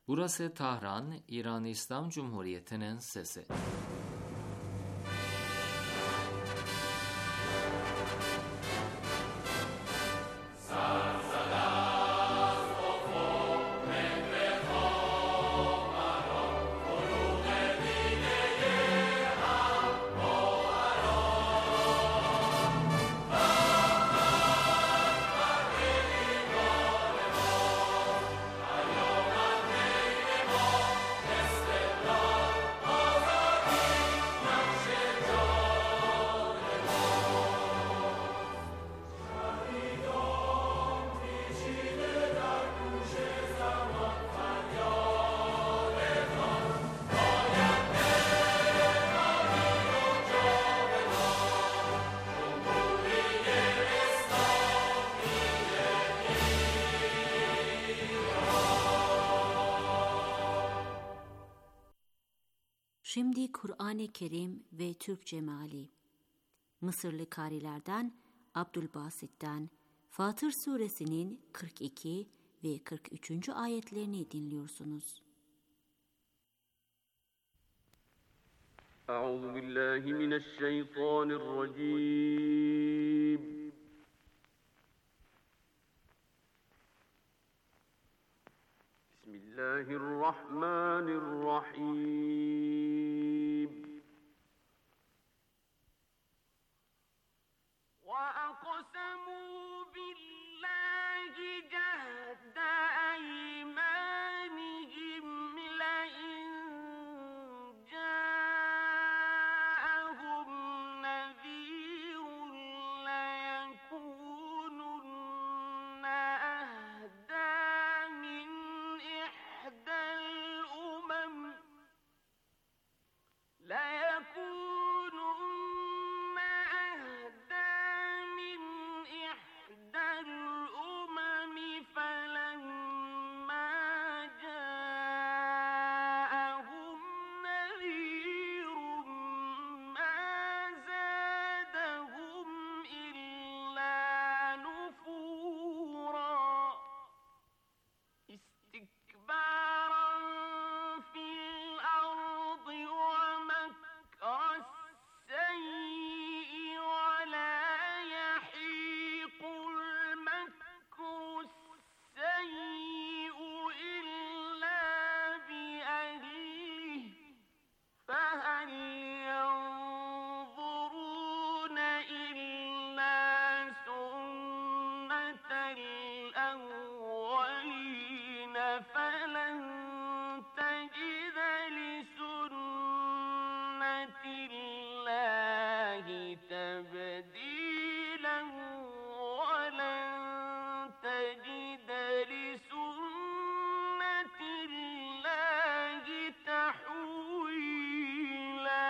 Burası Tahran, İran İslam Cumhuriyeti'nin sesi. Şimdi Kur'an-ı Kerim ve Türkçe meali. Mısırlı karilerden Abdülbasit'ten Fatır suresinin 42 ve 43. ayetlerini dinliyorsunuz. Euzubillahimineşşeytanirracim. Bismillahirrahmanirrahim. وَأَقْسَمُوا بِاللَّهِ جَهْدَ أَيْمَانِهِمْ لَئِن جَاءَهُمْ نَذِيرٌ لَيَكُونُنَّ أَهْدَىٰ مِنْ إِحْدَى الْأُمَمِ فلما جاءهم نذير ما زادهم إلا نفورا استكبارا في الأرض ومكر السيء ولا يحيق المكر السيء إلا بأهله فهل ينظرون إلا سنة الأولين فلن تجد لسنة الله تبديلا ولن تجد لسنة الله تحويلا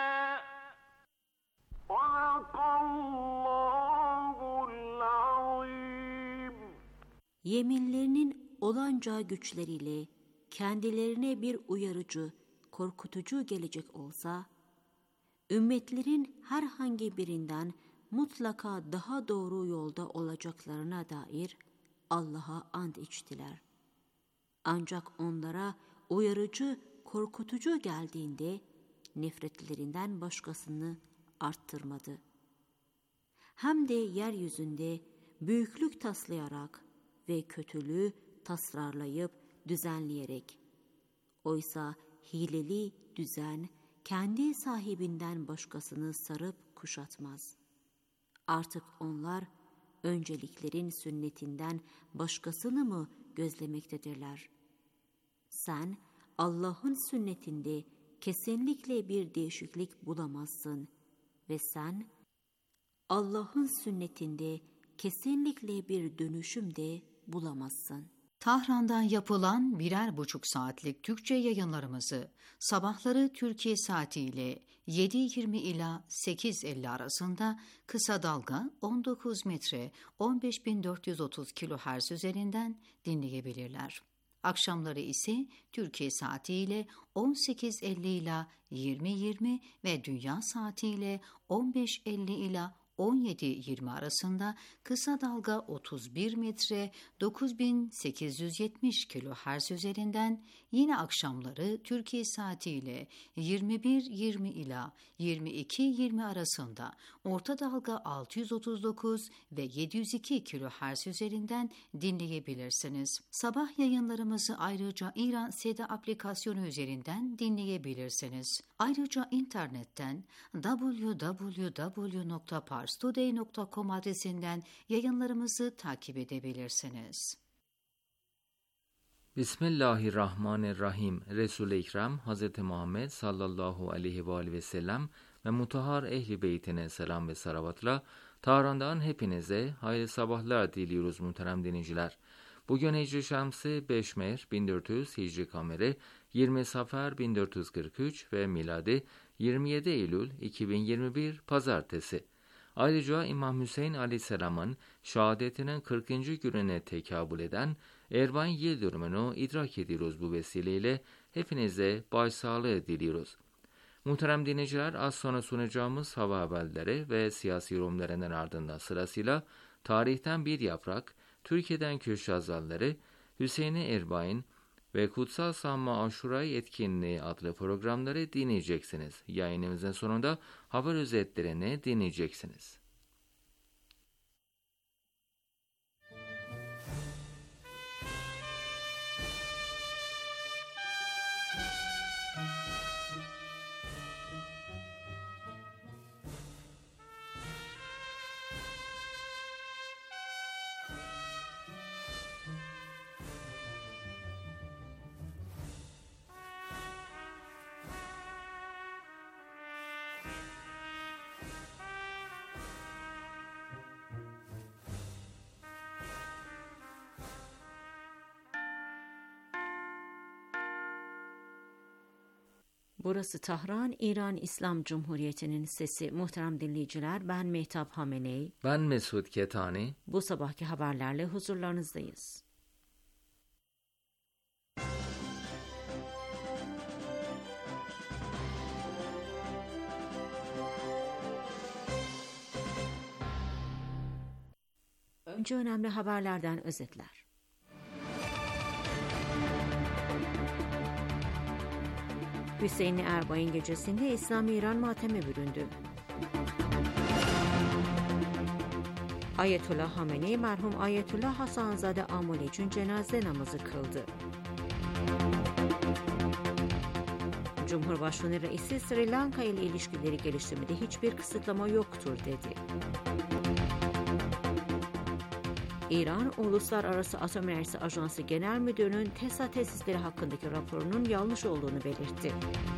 صدق الله العظيم. Yeminlerinin olanca güçleriyle kendilerine bir uyarıcı, korkutucu gelecek olsa, ümmetlerin herhangi birinden mutlaka daha doğru yolda olacaklarına dair Allah'a and içtiler. Ancak onlara uyarıcı, korkutucu geldiğinde nefretlerinden başkasını arttırmadı. Hem de yeryüzünde büyüklük taslayarak ve kötülüğü tasarlayıp düzenleyerek. Oysa hileli düzen kendi sahibinden başkasını sarıp kuşatmaz. Artık onlar önceliklerin sünnetinden başkasını mı gözlemektedirler? Sen Allah'ın sünnetinde kesinlikle bir değişiklik bulamazsın ve sen Allah'ın sünnetinde kesinlikle bir dönüşüm de bulamazsın. Tahran'dan yapılan 1,5 saatlik Türkçe yayınlarımızı sabahları Türkiye saatiyle 7:20 ila 8:50 arasında kısa dalga 19 metre 15.430 kHz üzerinden dinleyebilirler. Akşamları ise Türkiye saatiyle 18:50 ila 20:20 ve dünya saatiyle 15:50 ila 17-20 arasında, kısa dalga 31 metre 9870 kHz üzerinden, yine akşamları Türkiye saatiyle 21:20 ila 22:20 arasında orta dalga 639 ve 702 kHz üzerinden dinleyebilirsiniz. Sabah yayınlarımızı ayrıca İran Seda aplikasyonu üzerinden dinleyebilirsiniz. Ayrıca internetten www.parstoday.com adresinden yayınlarımızı takip edebilirsiniz. Bismillahirrahmanirrahim. Resul-i Ekrem Hz. Muhammed sallallahu aleyhi ve aleyhi ve sellem ve mutahhar ehli beytine selam ve salavatla Tahran'dan hepinize hayırlı sabahlar diliyoruz muhterem dinleyiciler. Bugün Hicri Şemsi 5 Mehr 1400, Hicri Kameri 20 Safer 1443 ve miladi 27 Eylül 2021 Pazartesi. Ayrıca İmam Hüseyin Aleyhisselam'ın şehadetinin 40. gününe tekabül eden Erbain yıl dönümünü idrak ediyoruz bu vesileyle. Hepinize başsağlığı diliyoruz. Muhterem dinleyiciler, az sonra sunacağımız hava haberleri ve siyasi yorumlarının ardından sırasıyla tarihten bir yaprak, Türkiye'den köşk yazarları, Hüseyin-i Erbain ve Kutsal Sanma Aşuray etkinliği adlı programları dinleyeceksiniz. Yayınımızın sonunda haber özetlerini dinleyeceksiniz. Burası Tahran, İran İslam Cumhuriyeti'nin sesi. Muhterem dinleyiciler, ben Mehtap Hameney. Ben Mesut Ketani. Bu sabahki haberlerle huzurlarınızdayız. Önce önemli haberlerden özetler. Hüseyin Erbain gecesinde İslam İran mateme büründü. Ayetullah Hamenei merhum Ayetullah Hasanzade Amoli için cenaze namazı kıldı. Cumhurbaşkanı Reisi Sri Lanka ile ilişkileri geliştirmede hiçbir kısıtlama yoktur dedi. İran, Uluslararası Atom Enerjisi Ajansı Genel Müdürü'nün TESA tesisleri hakkındaki raporunun yanlış olduğunu belirtti.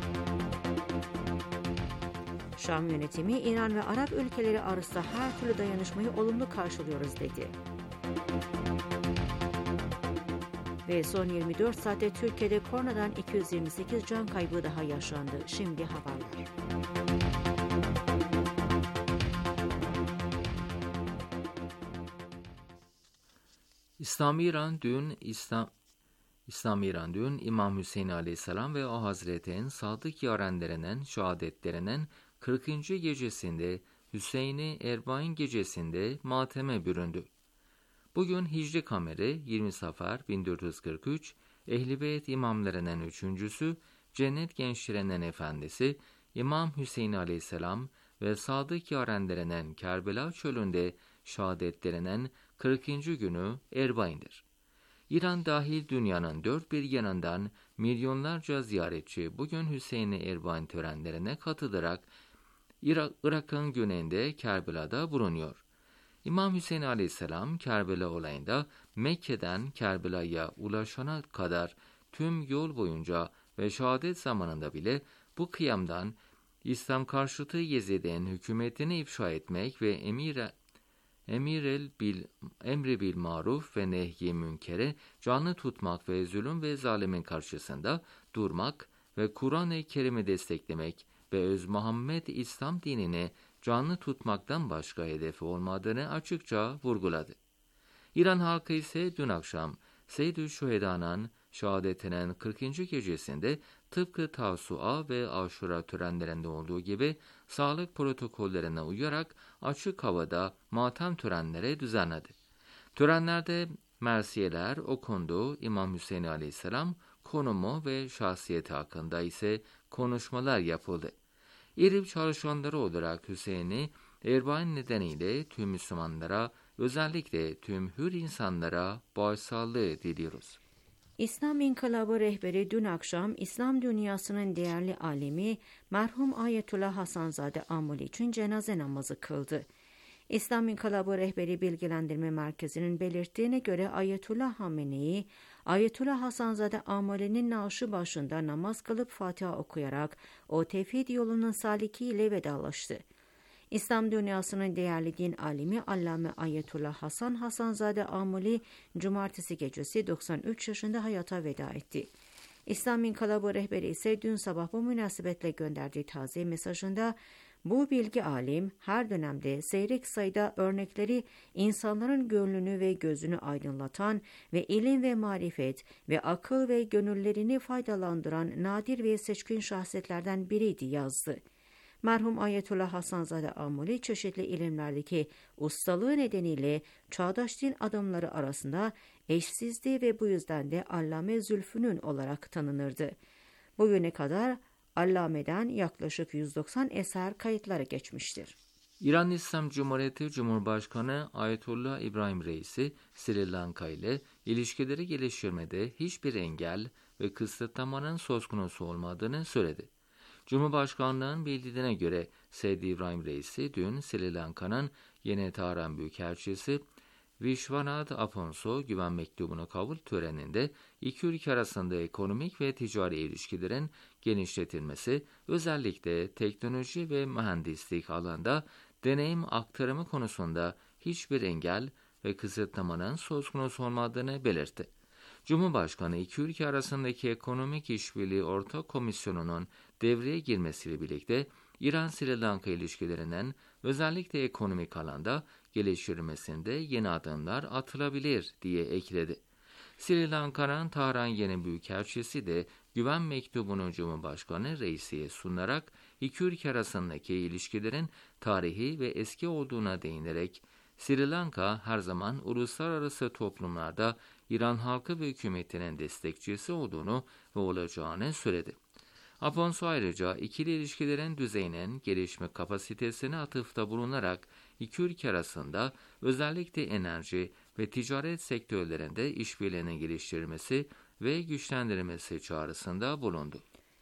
Şam yönetimi, İran ve Arap ülkeleri arasında her türlü dayanışmayı olumlu karşılıyoruz dedi. Ve son 24 saatte Türkiye'de koronadan 228 can kaybı daha yaşandı. Şimdi haberler. İslam İran dün İmam Hüseyin Aleyhisselam ve o Hazret'in sadık yarenlerinin şehadetlerinin 40. gecesinde Hüseyin-i Erbain gecesinde mateme büründü. Bugün Hicri Kameri 20 Safer 1443, Ehl-i Beyt imamlarının üçüncüsü, cennet gençlerinin efendisi İmam Hüseyin Aleyhisselam ve sadık yarenlerinin Kerbela çölünde şehadetlerinin 40. günü Erbain'dir. İran dahil dünyanın dört bir yanından milyonlarca ziyaretçi bugün Hüseyin-i Erbain törenlerine katılarak Irak'ın güneyinde Kerbela'da bulunuyor. İmam Hüseyin Aleyhisselam Kerbela olayında Mekke'den Kerbela'ya ulaşana kadar tüm yol boyunca ve şehadet zamanında bile bu kıyamdan İslam karşıtı Yezid'in hükümetini ifşa etmek ve emri bil maruf ve nehy-i münkere canlı tutmak ve zulüm ve zalimin karşısında durmak ve Kur'an-ı Kerim'i desteklemek ve öz Muhammed İslam dinini canlı tutmaktan başka hedefi olmadığını açıkça vurguladı. İran halkı ise dün akşam Seyyid-ü Şüheda'nın şehadetinin 40. gecesinde tıpkı Tavsua ve Aşura törenlerinde olduğu gibi sağlık protokollerine uyarak açık havada matem törenleri düzenledi. Törenlerde mersiyeler okundu, İmam Hüseyin Aleyhisselam konumu ve şahsiyeti hakkında ise konuşmalar yapıldı. İrib çalışanları olarak Hüseyin'i Erbain nedeniyle tüm Müslümanlara, özellikle tüm hür insanlara başsağlığı diliyoruz. İslam İnkılabı rehberi dün akşam İslam dünyasının değerli alimi merhum Ayetullah Hasanzade Amoli için cenaze namazı kıldı. İslam İnkılabı Rehberi Bilgilendirme Merkezi'nin belirttiğine göre Ayetullah Hamene'yi, Ayetullah Hasanzade Amoli'nin naaşı başında namaz kılıp Fatiha okuyarak o tevhid yolunun salikiyle vedalaştı. İslam dünyasının değerli din alimi Allame Ayetullah Hasan Hasanzade Amoli, cumartesi gecesi 93 yaşında hayata veda etti. İslam İnkılabı Rehberi ise dün sabah bu münasebetle gönderdiği taziye mesajında, bu bilgi alim her dönemde seyrek sayıda örnekleri insanların gönlünü ve gözünü aydınlatan ve ilim ve marifet ve akıl ve gönüllerini faydalandıran nadir ve seçkin şahsiyetlerden biriydi yazdı. Merhum Ayetullah Hasanzade Amoli çeşitli ilimlerdeki ustalığı nedeniyle çağdaş din adamları arasında eşsizdi ve bu yüzden de Allame Zülfünün olarak tanınırdı. Bugüne kadar Allame'den yaklaşık 190 eser kayıtları geçmiştir. İran İslam Cumhuriyeti Cumhurbaşkanı Ayetullah İbrahim Reisi, Sri Lanka ile ilişkileri geliştirmede hiçbir engel ve kısıtlamanın söz konusu olmadığını söyledi. Cumhurbaşkanlığının bildirdiğine göre Seydi İbrahim Reisi dün Sri Lanka'nın Yeni Tahran Büyükelçisi Vishwanath Afonso güven mektubunu kabul töreninde iki ülke arasında ekonomik ve ticari ilişkilerin genişletilmesi, özellikle teknoloji ve mühendislik alanında deneyim aktarımı konusunda hiçbir engel ve kısıtlamanın söz konusu olmadığını belirtti. Cumhurbaşkanı iki ülke arasındaki ekonomik işbirliği ortak komisyonunun devreye girmesiyle birlikte İran-Sri Lanka ilişkilerinin özellikle ekonomik alanda geliştirilmesinde yeni adımlar atılabilir diye ekledi. Sri Lanka'nın Tahran Yeni Büyükelçisi de güven mektubunu Cumhurbaşkanı Reisi'ye sunarak iki ülke arasındaki ilişkilerin tarihi ve eski olduğuna değinerek Sri Lanka her zaman uluslararası toplumlarda İran halkı ve hükümetinin destekçisi olduğunu ve olacağını söyledi. Afonso ayrıca ikili ilişkilerin düzeyinin gelişme kapasitesine atıfta bulunarak iki ülke arasında özellikle enerji ve ticaret sektörlerinde işbirliğinin geliştirilmesi ve güçlendirilmesi çağrısında bulundu.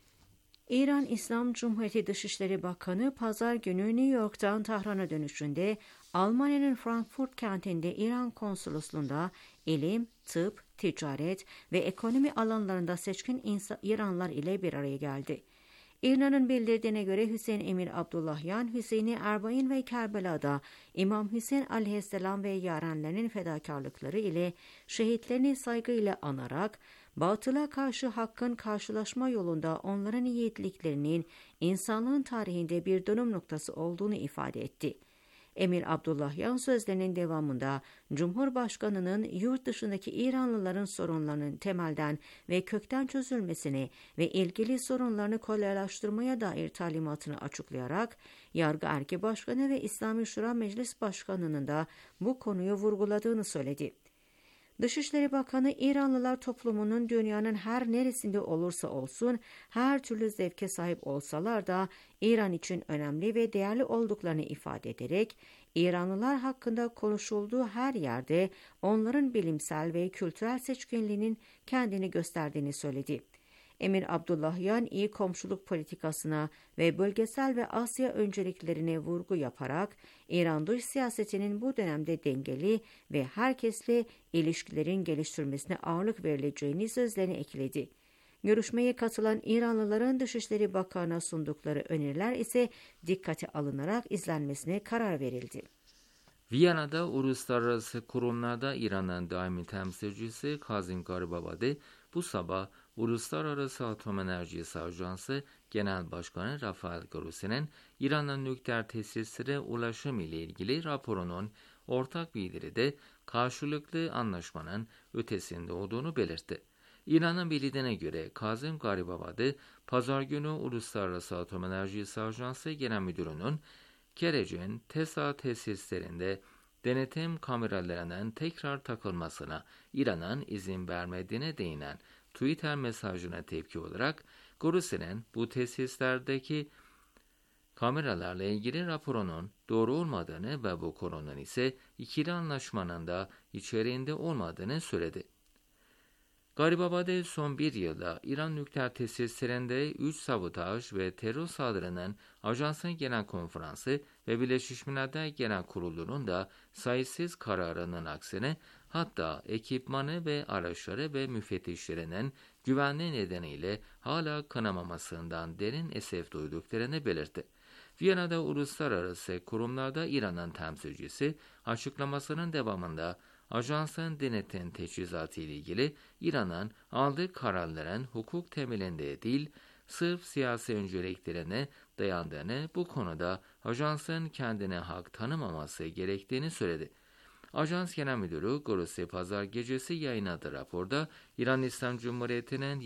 İran İslam Cumhuriyeti Dışişleri Bakanı pazar günü New York'tan Tahran'a dönüşünde Almanya'nın Frankfurt kentinde İran konsolosluğunda ilim, tıp, ticaret ve ekonomi alanlarında seçkin İranlılar ile bir araya geldi. İran'ın bildirdiğine göre Hüseyin Emir Abdullahyan, Hüseyin'i Erbain ve Kerbela'da İmam Hüseyin aleyhisselam ve yarenlerinin fedakarlıkları ile şehitlerini saygıyla anarak, batıla karşı hakkın karşılaşma yolunda onların yiğitliklerinin insanlığın tarihinde bir dönüm noktası olduğunu ifade etti. Emir Abdullahyan sözlerinin devamında Cumhurbaşkanı'nın yurt dışındaki İranlıların sorunlarının temelden ve kökten çözülmesini ve ilgili sorunlarını kolaylaştırmaya dair talimatını açıklayarak Yargı Erki Başkanı ve İslami Şura Meclis Başkanı'nın da bu konuyu vurguladığını söyledi. Dışişleri Bakanı, İranlılar toplumunun dünyanın her neresinde olursa olsun her türlü zevke sahip olsalar da İran için önemli ve değerli olduklarını ifade ederek, İranlılar hakkında konuşulduğu her yerde onların bilimsel ve kültürel seçkinliğinin kendini gösterdiğini söyledi. Emir Abdullahyan, iyi komşuluk politikasına ve bölgesel ve Asya önceliklerine vurgu yaparak, İran dış siyasetinin bu dönemde dengeli ve herkesle ilişkilerin geliştirmesine ağırlık verileceğini sözlerine ekledi. Görüşmeye katılan İranlıların Dışişleri Bakanı'na sundukları öneriler ise dikkate alınarak izlenmesine karar verildi. Viyana'da uluslararası kurumlarda İran'ın daimi temsilcisi Kazim Garibabadi bu sabah Uluslararası Atom Enerjisi Ajansı Genel Başkanı Rafael Grossi'nin İran'ın nükleer tesislere ulaşım ile ilgili raporunun ortak bildiride karşılıklı anlaşmanın ötesinde olduğunu belirtti. İran'ın bildiğine göre Kazım Garibabadi, Pazar günü Uluslararası Atom Enerjisi Ajansı Genel Müdürü'nün Kerec'in TESA tesislerinde denetim kameralarının tekrar takılmasına İran'ın izin vermediğine değinen Twitter mesajına tepki olarak Grossy'nin bu tesislerdeki kameralarla ilgili raporunun doğru olmadığını ve bu konunun ise ikili anlaşmanın da içeriğinde olmadığını söyledi. Garibabadi son bir yılda İran nükleer tesislerinde 3 sabotaj ve terör saldırının Ajansın Genel Konferansı ve Birleşmiş Milletler Genel Kurulu'nun da sayısız kararının aksine hatta ekipmanı ve araçları ve müfettişlerinin güvenliği nedeniyle hala kanamamasından derin esef duyduklarını belirtti. Viyana'da uluslararası kurumlarda İran'ın temsilcisi açıklamasının devamında ajansın denetim teçhizatı ile ilgili İran'ın aldığı kararların hukuk temelinde değil, sırf siyasi önceliklerine dayandığını, bu konuda ajansın kendine hak tanımaması gerektiğini söyledi. Ajans Genel Müdürü Grossi pazar gecesi yayınladığı raporda İran İslam Cumhuriyeti'nin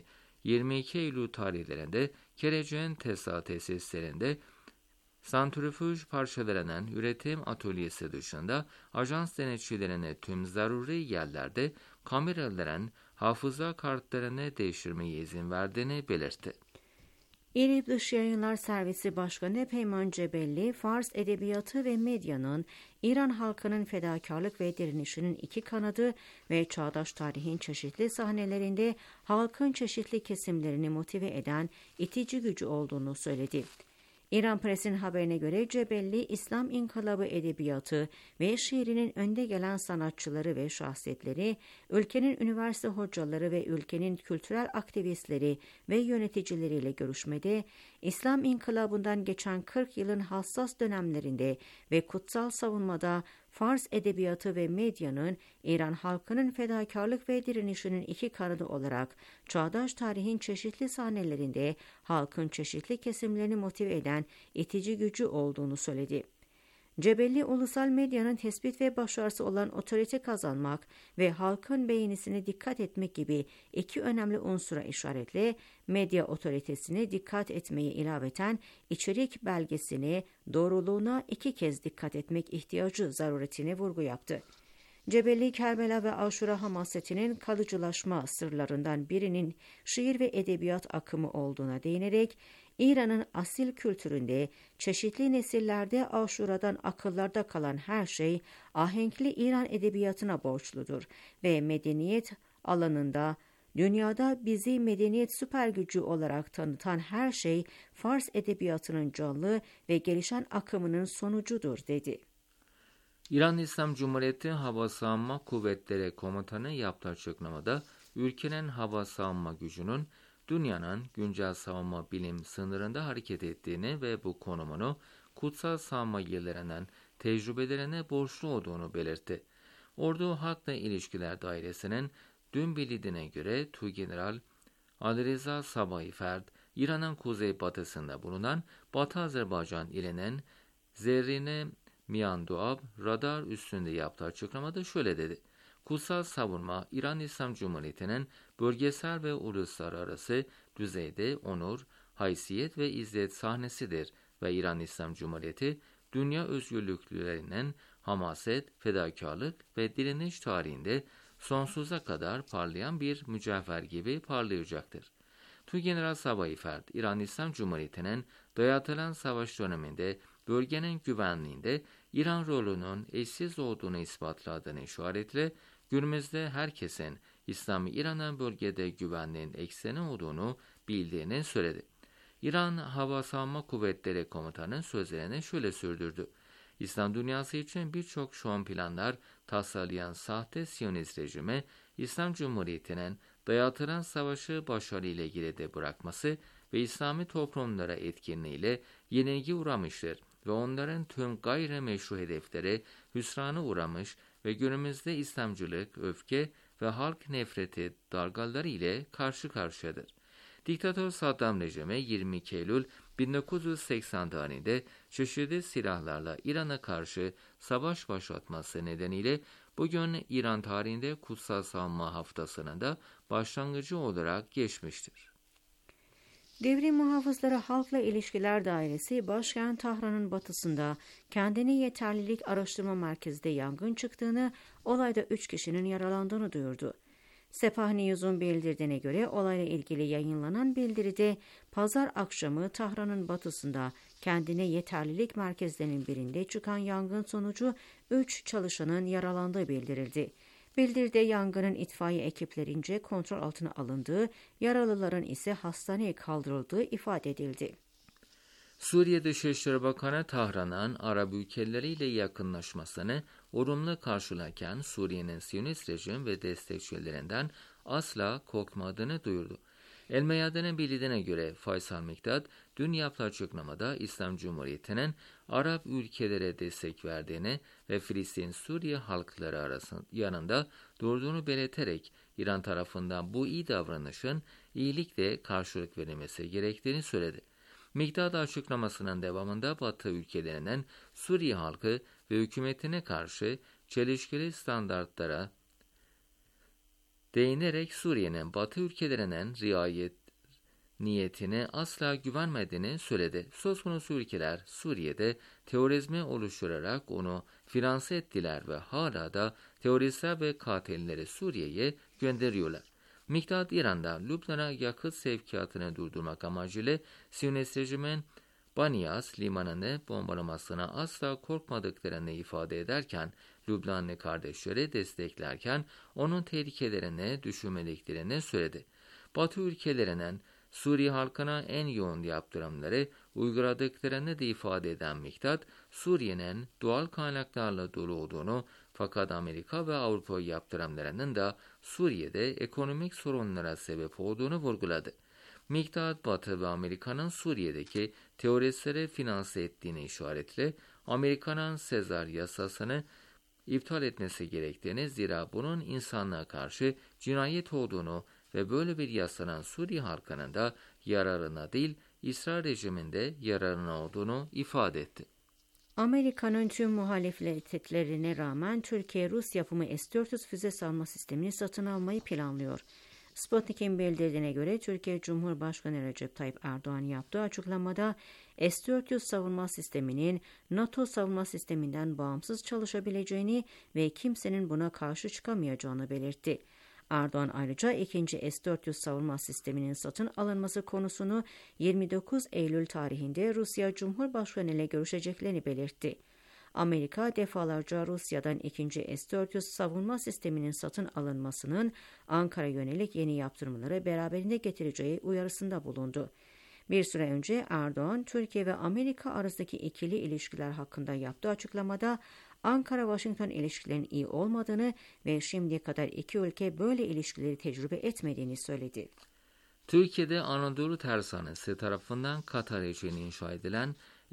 20-22 Eylül tarihlerinde Kerec'in TESA tesislerinde santrifüj parçalarının üretim atölyesi dışında ajans denetçilerine tüm zaruri yerlerde kameraların hafıza kartlarını değiştirmeye izin verdiğini belirtti. İRİB Dış Yayınlar Servisi Başkanı Peyman Cebelli, Fars edebiyatı ve medyanın İran halkının fedakarlık ve direnişinin iki kanadı ve çağdaş tarihin çeşitli sahnelerinde halkın çeşitli kesimlerini motive eden itici gücü olduğunu söyledi. İran Press'in haberine göre Cebelli, İslam İnkılabı edebiyatı ve şiirinin önde gelen sanatçıları ve şahsiyetleri, ülkenin üniversite hocaları ve ülkenin kültürel aktivistleri ve yöneticileriyle görüşmede, İslam İnkılabı'ndan geçen 40 yılın hassas dönemlerinde ve kutsal savunmada Fars edebiyatı ve medyanın İran halkının fedakarlık ve direnişinin iki kanadı olarak çağdaş tarihin çeşitli sahnelerinde halkın çeşitli kesimlerini motive eden itici gücü olduğunu söyledi. Cebelli, ulusal medyanın tespit ve başarısı olan otorite kazanmak ve halkın beğenisine dikkat etmek gibi iki önemli unsura işaretle medya otoritesine dikkat etmeyi ilaveten içerik belgesine doğruluğuna iki kez dikkat etmek ihtiyacı zaruretine vurgu yaptı. Cebelli, Kerbela ve Aşura hamasetinin kalıcılaşma sırlarından birinin şiir ve edebiyat akımı olduğuna değinerek, İran'ın asil kültüründe çeşitli nesillerde Aşura'dan akıllarda kalan her şey ahenkli İran edebiyatına borçludur ve medeniyet alanında dünyada bizi medeniyet süper gücü olarak tanıtan her şey Fars edebiyatının canlı ve gelişen akımının sonucudur dedi. İran İslam Cumhuriyeti Hava Savunma Kuvvetleri Komutanı yaptığı açıklamada ülkenin hava savunma gücünün dünyanın güncel savunma bilim sınırında hareket ettiğini ve bu konumunu kutsal savunma yıllarının tecrübelerine borçlu olduğunu belirtti. Ordu Halkla İlişkiler Dairesi'nin dün bildiğine göre Tuğgeneral Alireza Sabahi Ferd, İran'ın kuzeybatısında bulunan Batı Azerbaycan ilinin Zerrine Miyanduab radar üstünde yaptığı açıklamada şöyle dedi. Kutsal savunma, İran İslam Cumhuriyeti'nin bölgesel ve uluslararası düzeyde onur, haysiyet ve izzet sahnesidir ve İran İslam Cumhuriyeti, dünya özgürlüklerinin hamaset, fedakarlık ve direniş tarihinde sonsuza kadar parlayan bir mücevher gibi parlayacaktır. Tuğgeneral Sabahi Ferd, İran İslam Cumhuriyeti'nin dayatılan savaş döneminde bölgenin güvenliğinde İran rolünün eşsiz olduğunu ispatladığını işaretle, günümüzde herkesin İslami İran'ın bölgede güvenliğin ekseni olduğunu bildiğini söyledi. İran Hava Savunma Kuvvetleri Komutanı sözlerini şöyle sürdürdü. İslam dünyası için birçok şov planlar tasarlayan sahte Siyonist rejimi, İslam Cumhuriyeti'nin dayatılan savaşı başarıyla geride bırakması ve İslami toplumlara etkinliğiyle yenilgi uğramıştır ve onların tüm gayrimeşru hedefleri hüsrana uğramış ve günümüzde İslamcılık, öfke ve halk nefreti dalgaları ile karşı karşıyadır. Diktatör Saddam rejimi 22 Eylül 1980 tarihinde çeşitli silahlarla İran'a karşı savaş başlatması nedeniyle bugün İran tarihinde Kutsal Savunma Haftası'nın da başlangıcı olarak geçmiştir. Devrim Muhafızları Halkla İlişkiler Dairesi, başkent Tahran'ın batısında kendine yeterlilik araştırma merkezinde yangın çıktığını, olayda 3 kişinin yaralandığını duyurdu. Sepah News'un bildirdiğine göre olayla ilgili yayınlanan bildiride pazar akşamı Tahran'ın batısında kendine yeterlilik merkezlerinin birinde çıkan yangın sonucu 3 çalışanın yaralandığı bildirildi. Bildiride yangının itfaiye ekiplerince kontrol altına alındığı, yaralıların ise hastaneye kaldırıldığı ifade edildi. Suriye Dışişleri Bakanı Tahran'ın Arap ülkeleriyle yakınlaşmasını olumlu karşılarken Suriye'nin Siyonist rejim ve destekçilerinden asla korkmadığını duyurdu. El Meyadan'ın bildiğine göre Faysal Mikdad dün yaptığı açıklamada İslam Cumhuriyeti'nin Arap ülkelere destek verdiğini ve Filistin-Suriye halkları yanında durduğunu belirterek İran tarafından bu iyi davranışın iyilikle karşılık verilmesi gerektiğini söyledi. Mikdad açıklamasının devamında Batı ülkelerinden Suriye halkı ve hükümetine karşı çelişkili standartlara değinerek Suriye'nin Batı ülkelerinden riayet niyetine asla güvenmediğini söyledi. Söz konusu ülkeler Suriye'de terörizmi oluşturarak onu finanse ettiler ve hala da teröristler ve katilleri Suriye'ye gönderiyorlar. Mikdad İran'da Lübnan'a yakıt sevkiyatını durdurmak amacıyla Siyonist rejimin Banias limanını bombalamasına asla korkmadıklarını ifade ederken Lübnanlı kardeşleri desteklerken onun tehlikelerine düşürmediklerini söyledi. Batı ülkelerinin Suriye halkına en yoğun yaptırımları uyguladıklarını da ifade eden Mikdad, Suriye'nin doğal kaynaklarla dolu olduğunu fakat Amerika ve Avrupa yaptırımlarının da Suriye'de ekonomik sorunlara sebep olduğunu vurguladı. Mikdad, Batı ve Amerika'nın Suriye'deki teröristleri finanse ettiğini işaretle Amerika'nın Sezar yasasını iptal etmesi gerektiğini, zira bunun insanlığa karşı cinayet olduğunu ve böyle bir yasanın Suriye halkının da yararına değil, İsrail rejiminde yararına olduğunu ifade etti. Amerika'nın tüm muhalefetlerine rağmen Türkiye, Rus yapımı S-400 füze savunma sistemini satın almayı planlıyor. Sputnik'in bildirdiğine göre Türkiye Cumhurbaşkanı Recep Tayyip Erdoğan yaptığı açıklamada S-400 savunma sisteminin NATO savunma sisteminden bağımsız çalışabileceğini ve kimsenin buna karşı çıkamayacağını belirtti. Erdoğan ayrıca ikinci S-400 savunma sisteminin satın alınması konusunu 29 Eylül tarihinde Rusya Cumhurbaşkanı ile görüşeceklerini belirtti. Amerika defalarca Rusya'dan ikinci S-400 savunma sisteminin satın alınmasının Ankara yönelik yeni yaptırımları beraberinde getireceği uyarısında bulundu. Bir süre önce Erdoğan, Türkiye ve Amerika arasındaki ikili ilişkiler hakkında yaptığı açıklamada Ankara-Washington ilişkilerinin iyi olmadığını ve şimdiye kadar iki ülke böyle ilişkileri tecrübe etmediğini söyledi. Türkiye'de Anadolu Tersanesi tarafından Katar için inşa edilen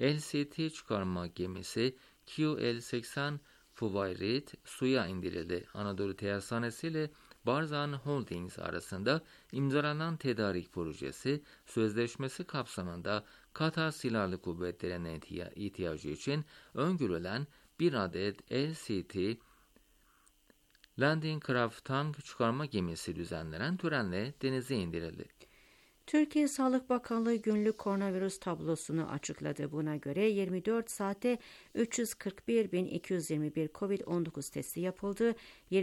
LCT çıkarma gemisi QL-80 Fuvayrit suya indirildi. Anadolu Tersanesi ile Barzan Holdings arasında imzalanan tedarik projesi sözleşmesi kapsamında Katar Silahlı Kuvvetleri'ne ihtiyacı için öngörülen bir adet LCT Landing Craft Tank çıkarma gemisi düzenlenen törenle denize indirildi. Türkiye Sağlık Bakanlığı günlük koronavirüs tablosunu açıkladı. Buna göre 24 saatte 341.221 COVID-19 testi yapıldı.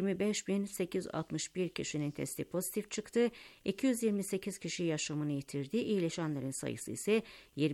25.861 kişinin testi pozitif çıktı. 228 kişi yaşamını yitirdi. İyileşenlerin sayısı ise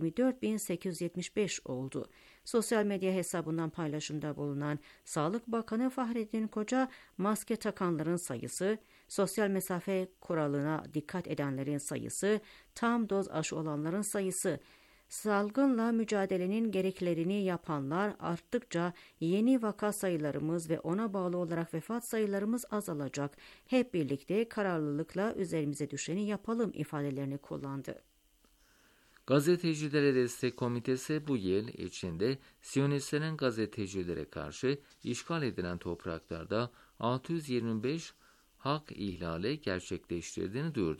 24.875 oldu. Sosyal medya hesabından paylaşımda bulunan Sağlık Bakanı Fahrettin Koca, maske takanların sayısı, sosyal mesafe kuralına dikkat edenlerin sayısı, tam doz aşı olanların sayısı, salgınla mücadelenin gereklerini yapanlar arttıkça yeni vaka sayılarımız ve ona bağlı olarak vefat sayılarımız azalacak. Hep birlikte kararlılıkla üzerimize düşeni yapalım ifadelerini kullandı. Gazetecilere Destek Komitesi bu yıl içinde Siyonistlerin gazetecilere karşı işgal edilen topraklarda 625 hak ihlali gerçekleştirdiğini duyurdu.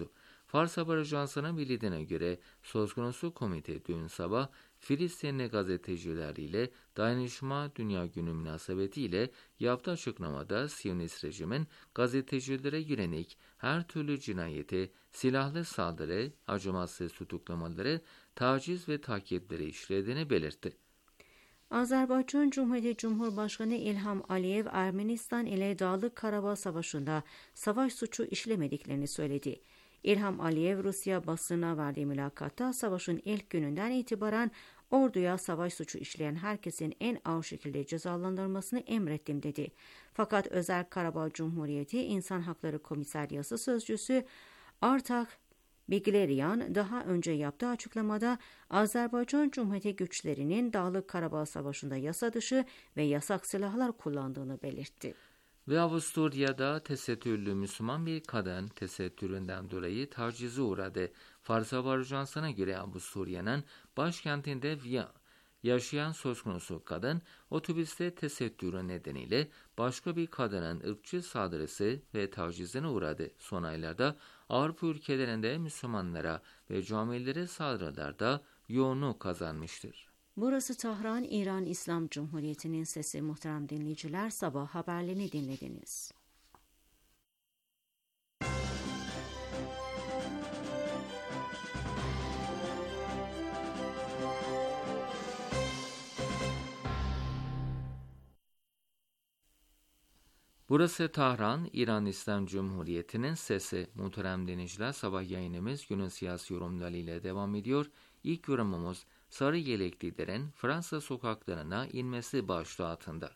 Fars Haber Ajansı'nın bildiğine göre söz konusu komite dün sabah Filistinli gazetecileriyle Dayanışma Dünya Günü münasebetiyle yaptığı açıklamada Siyonist rejimin gazetecilere yönelik her türlü cinayeti, silahlı saldırı, acımasız tutuklamaları, taciz ve takipleri işlediğini belirtti. Azerbaycan Cumhuriyeti Cumhurbaşkanı İlham Aliyev, Ermenistan ile Dağlık Karabağ Savaşı'nda savaş suçu işlemediklerini söyledi. İlham Aliyev, Rusya basınına verdiği mülakatta savaşın ilk gününden itibaren orduya savaş suçu işleyen herkesin en ağır şekilde cezalandırılmasını emrettim dedi. Fakat Özerk Karabağ Cumhuriyeti İnsan Hakları Komiseryası Sözcüsü Artak Beglerian daha önce yaptığı açıklamada Azerbaycan Cumhuriyeti güçlerinin Dağlık Karabağ Savaşı'nda yasa dışı ve yasak silahlar kullandığını belirtti. Ve Avusturya'da tesettürlü Müslüman bir kadın tesettüründen dolayı tacize uğradı. Fars Haber Ajansı'na göre Avusturya'nın başkentinde yaşayan söz konusu kadın otobüste tesettürü nedeniyle başka bir kadının ırkçı saldırısı ve tacizine uğradı. Son aylarda Avrupa ülkelerinde Müslümanlara ve camilere saldırılarda yoğunluk kazanmıştır. Burası Tahran, İran İslam Cumhuriyeti'nin sesi. Muhterem dinleyiciler, sabah haberlerini dinlediniz. Burası Tahran, İran İslam Cumhuriyeti'nin sesi. Muhterem dinleyiciler, sabah yayınımız günün siyasi yorumları ile devam ediyor. İlk yorumumuz sarı yeleklilerin Fransa sokaklarına inmesi başlığı altında.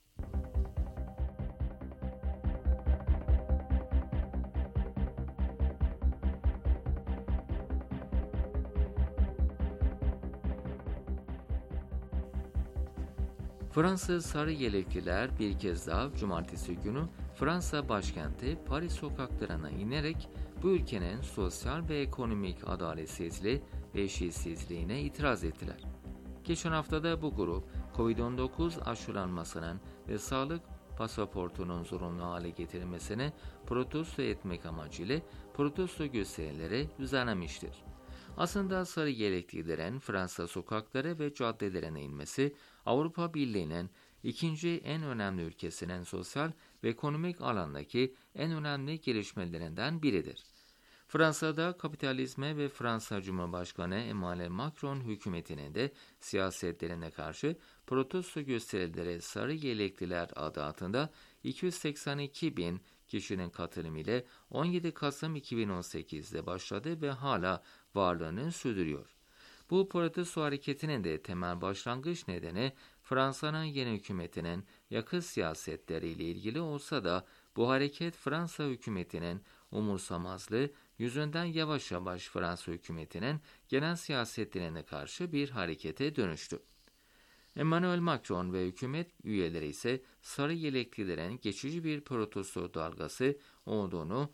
Fransız sarı yelekliler bir kez daha cumartesi günü Fransa başkenti Paris sokaklarına inerek bu ülkenin sosyal ve ekonomik adaletsizliği ve eşitsizliğine itiraz ettiler. Geçen haftada bu grup COVID-19 aşılanmasının ve sağlık pasaportunun zorunlu hale getirilmesini protesto etmek amacıyla protesto gösterileri düzenlemiştir. Aslında sarı yeleklilerin Fransa sokakları ve caddelerine inmesi Avrupa Birliği'nin ikinci en önemli ülkesinin sosyal ve ekonomik alandaki en önemli gelişmelerinden biridir. Fransa'da kapitalizme ve Fransa Cumhurbaşkanı Emmanuel Macron hükümetinin de siyasetlerine karşı protesto gösterileri sarı yelekliler adı altında 282 bin kişinin katılımıyla 17 Kasım 2018'de başladı ve hala varlığını sürdürüyor. Bu protesto hareketinin de temel başlangıç nedeni Fransa'nın yeni hükümetinin yakın siyasetleriyle ilgili olsa da bu hareket Fransa hükümetinin umursamazlığı yüzünden yavaş yavaş Fransa hükümetinin genel siyasetlerine karşı bir harekete dönüştü. Emmanuel Macron ve hükümet üyeleri ise sarı yeleklilerin geçici bir protesto dalgası olduğunu,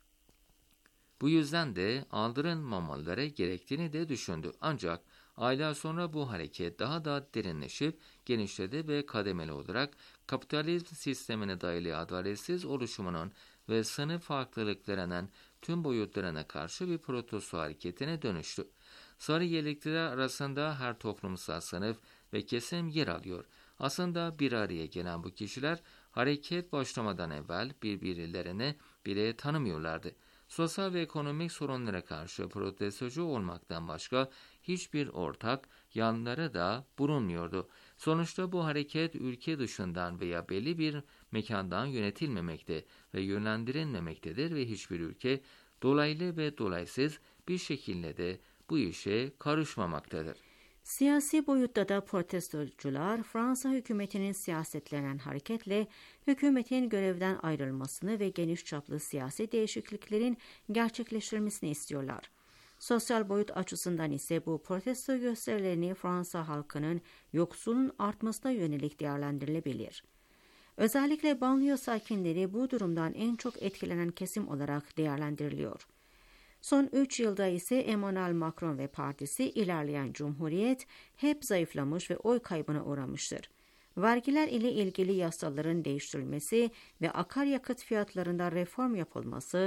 bu yüzden de aldırılmamaları gerektiğini de düşündü. Ancak aylar sonra bu hareket daha da derinleşip genişledi ve kademeli olarak kapitalizm sistemine dayalı adaletsiz oluşumunun ve sınıf farklılıklarının tüm boyutlarına karşı bir protesto hareketine dönüştü. Sarı yelekliler arasında her toplumsal sınıf ve kesim yer alıyor. Aslında bir araya gelen bu kişiler hareket başlamadan evvel birbirlerini bile tanımıyorlardı. Sosyal ve ekonomik sorunlara karşı protestocu olmaktan başka hiçbir ortak yanları da bulunmuyordu. Sonuçta bu hareket ülke dışından veya belli bir mekandan yönetilmemekte ve yönlendirilmemektedir ve hiçbir ülke dolaylı ve dolaysız bir şekilde de bu işe karışmamaktadır. Siyasi boyutta da protestocular Fransa hükümetinin siyasetlerinden hareketle hükümetin görevden ayrılmasını ve geniş çaplı siyasi değişikliklerin gerçekleştirilmesini istiyorlar. Sosyal boyut açısından ise bu protesto gösterilerini Fransa halkının yoksulluğun artmasına yönelik değerlendirilebilir. Özellikle banliyö sakinleri bu durumdan en çok etkilenen kesim olarak değerlendiriliyor. Son 3 yılda ise Emmanuel Macron ve partisi ilerleyen Cumhuriyet hep zayıflamış ve oy kaybına uğramıştır. Vergiler ile ilgili yasaların değiştirilmesi ve akaryakıt fiyatlarında reform yapılması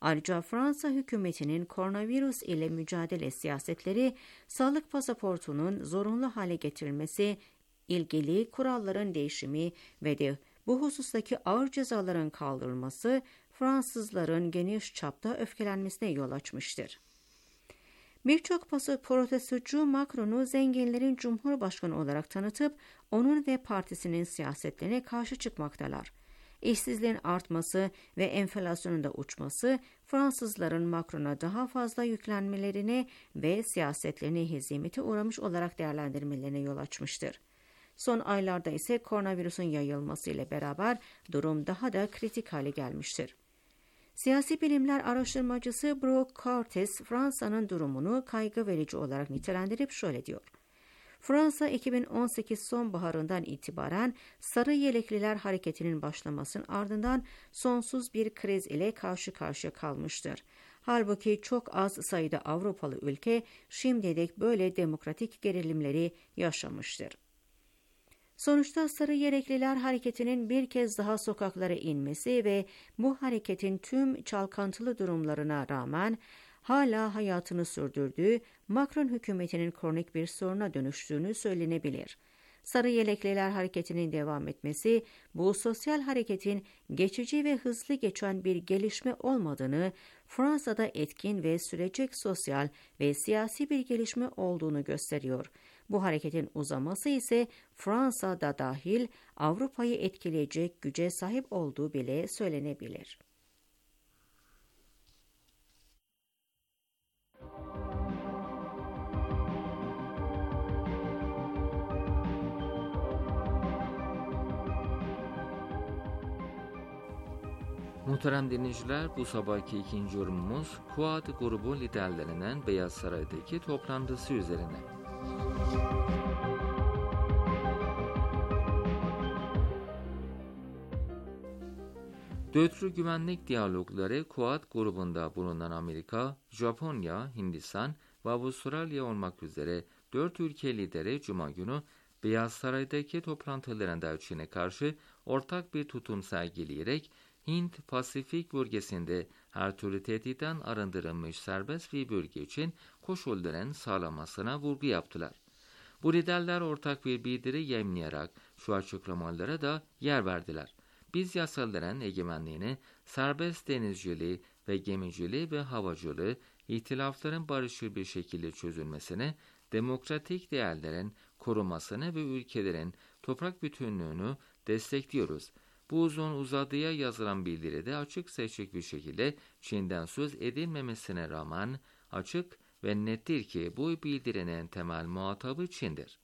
Ayrıca Fransa hükümetinin koronavirüs ile mücadele siyasetleri, sağlık pasaportunun zorunlu hale getirilmesi, ilgili kuralların değişimi ve de bu husustaki ağır cezaların kaldırılması Fransızların geniş çapta öfkelenmesine yol açmıştır. Birçok protestocu Macron'u zenginlerin cumhurbaşkanı olarak tanıtıp onun ve partisinin siyasetlerine karşı çıkmaktalar. İşsizliğin artması ve enflasyonun da uçması Fransızların Macron'a daha fazla yüklenmelerine ve siyasetlerine hezimete uğramış olarak değerlendirmelerine yol açmıştır. Son aylarda ise koronavirüsün yayılması ile beraber durum daha da kritik hale gelmiştir. Siyasi bilimler araştırmacısı Brooke Curtis, Fransa'nın durumunu kaygı verici olarak nitelendirip şöyle diyor. Fransa 2018 sonbaharından itibaren Sarı Yelekliler Hareketi'nin başlamasının ardından sonsuz bir kriz ile karşı karşıya kalmıştır. Halbuki çok az sayıda Avrupalı ülke şimdiye dek böyle demokratik gerilimleri yaşamıştır. Sonuçta Sarı Yelekliler Hareketi'nin bir kez daha sokaklara inmesi ve bu hareketin tüm çalkantılı durumlarına rağmen hala hayatını sürdürdüğü Macron hükümetinin kronik bir soruna dönüştüğünü söylenebilir. Sarı Yelekliler Hareketi'nin devam etmesi, bu sosyal hareketin geçici ve hızlı geçen bir gelişme olmadığını, Fransa'da etkin ve sürecek sosyal ve siyasi bir gelişme olduğunu gösteriyor. Bu hareketin uzaması ise Fransa'da dahil Avrupa'yı etkileyecek güce sahip olduğu bile söylenebilir. Muhterem dinleyiciler, bu sabahki ikinci yorumumuz Quad grubu liderlerinden Beyaz Saray'daki toplantısı üzerine. Dörtlü güvenlik diyalogları Quad grubunda bulunan Amerika, Japonya, Hindistan ve Avustralya olmak üzere 4 ülke lideri Cuma günü Beyaz Saray'daki toplantılarında Çin'e karşı ortak bir tutum sergileyerek Hint-Pasifik bölgesinde her türlü tehditten arındırılmış serbest bir bölge için koşulların sağlanmasına vurgu yaptılar. Bu liderler ortak bir bildiri yayımlayarak şu açıklamalara da yer verdiler. Biz yasaların egemenliğini, serbest denizciliği ve gemiciliği ve havacılığı, ihtilafların barışçıl bir şekilde çözülmesini, demokratik değerlerin korunmasını ve ülkelerin toprak bütünlüğünü destekliyoruz. Bu uzun uzadıya yazılan bildiride açık seçik bir şekilde Çin'den söz edilmemesine rağmen açık ve nettir ki bu bildirinin temel muhatabı Çin'dir.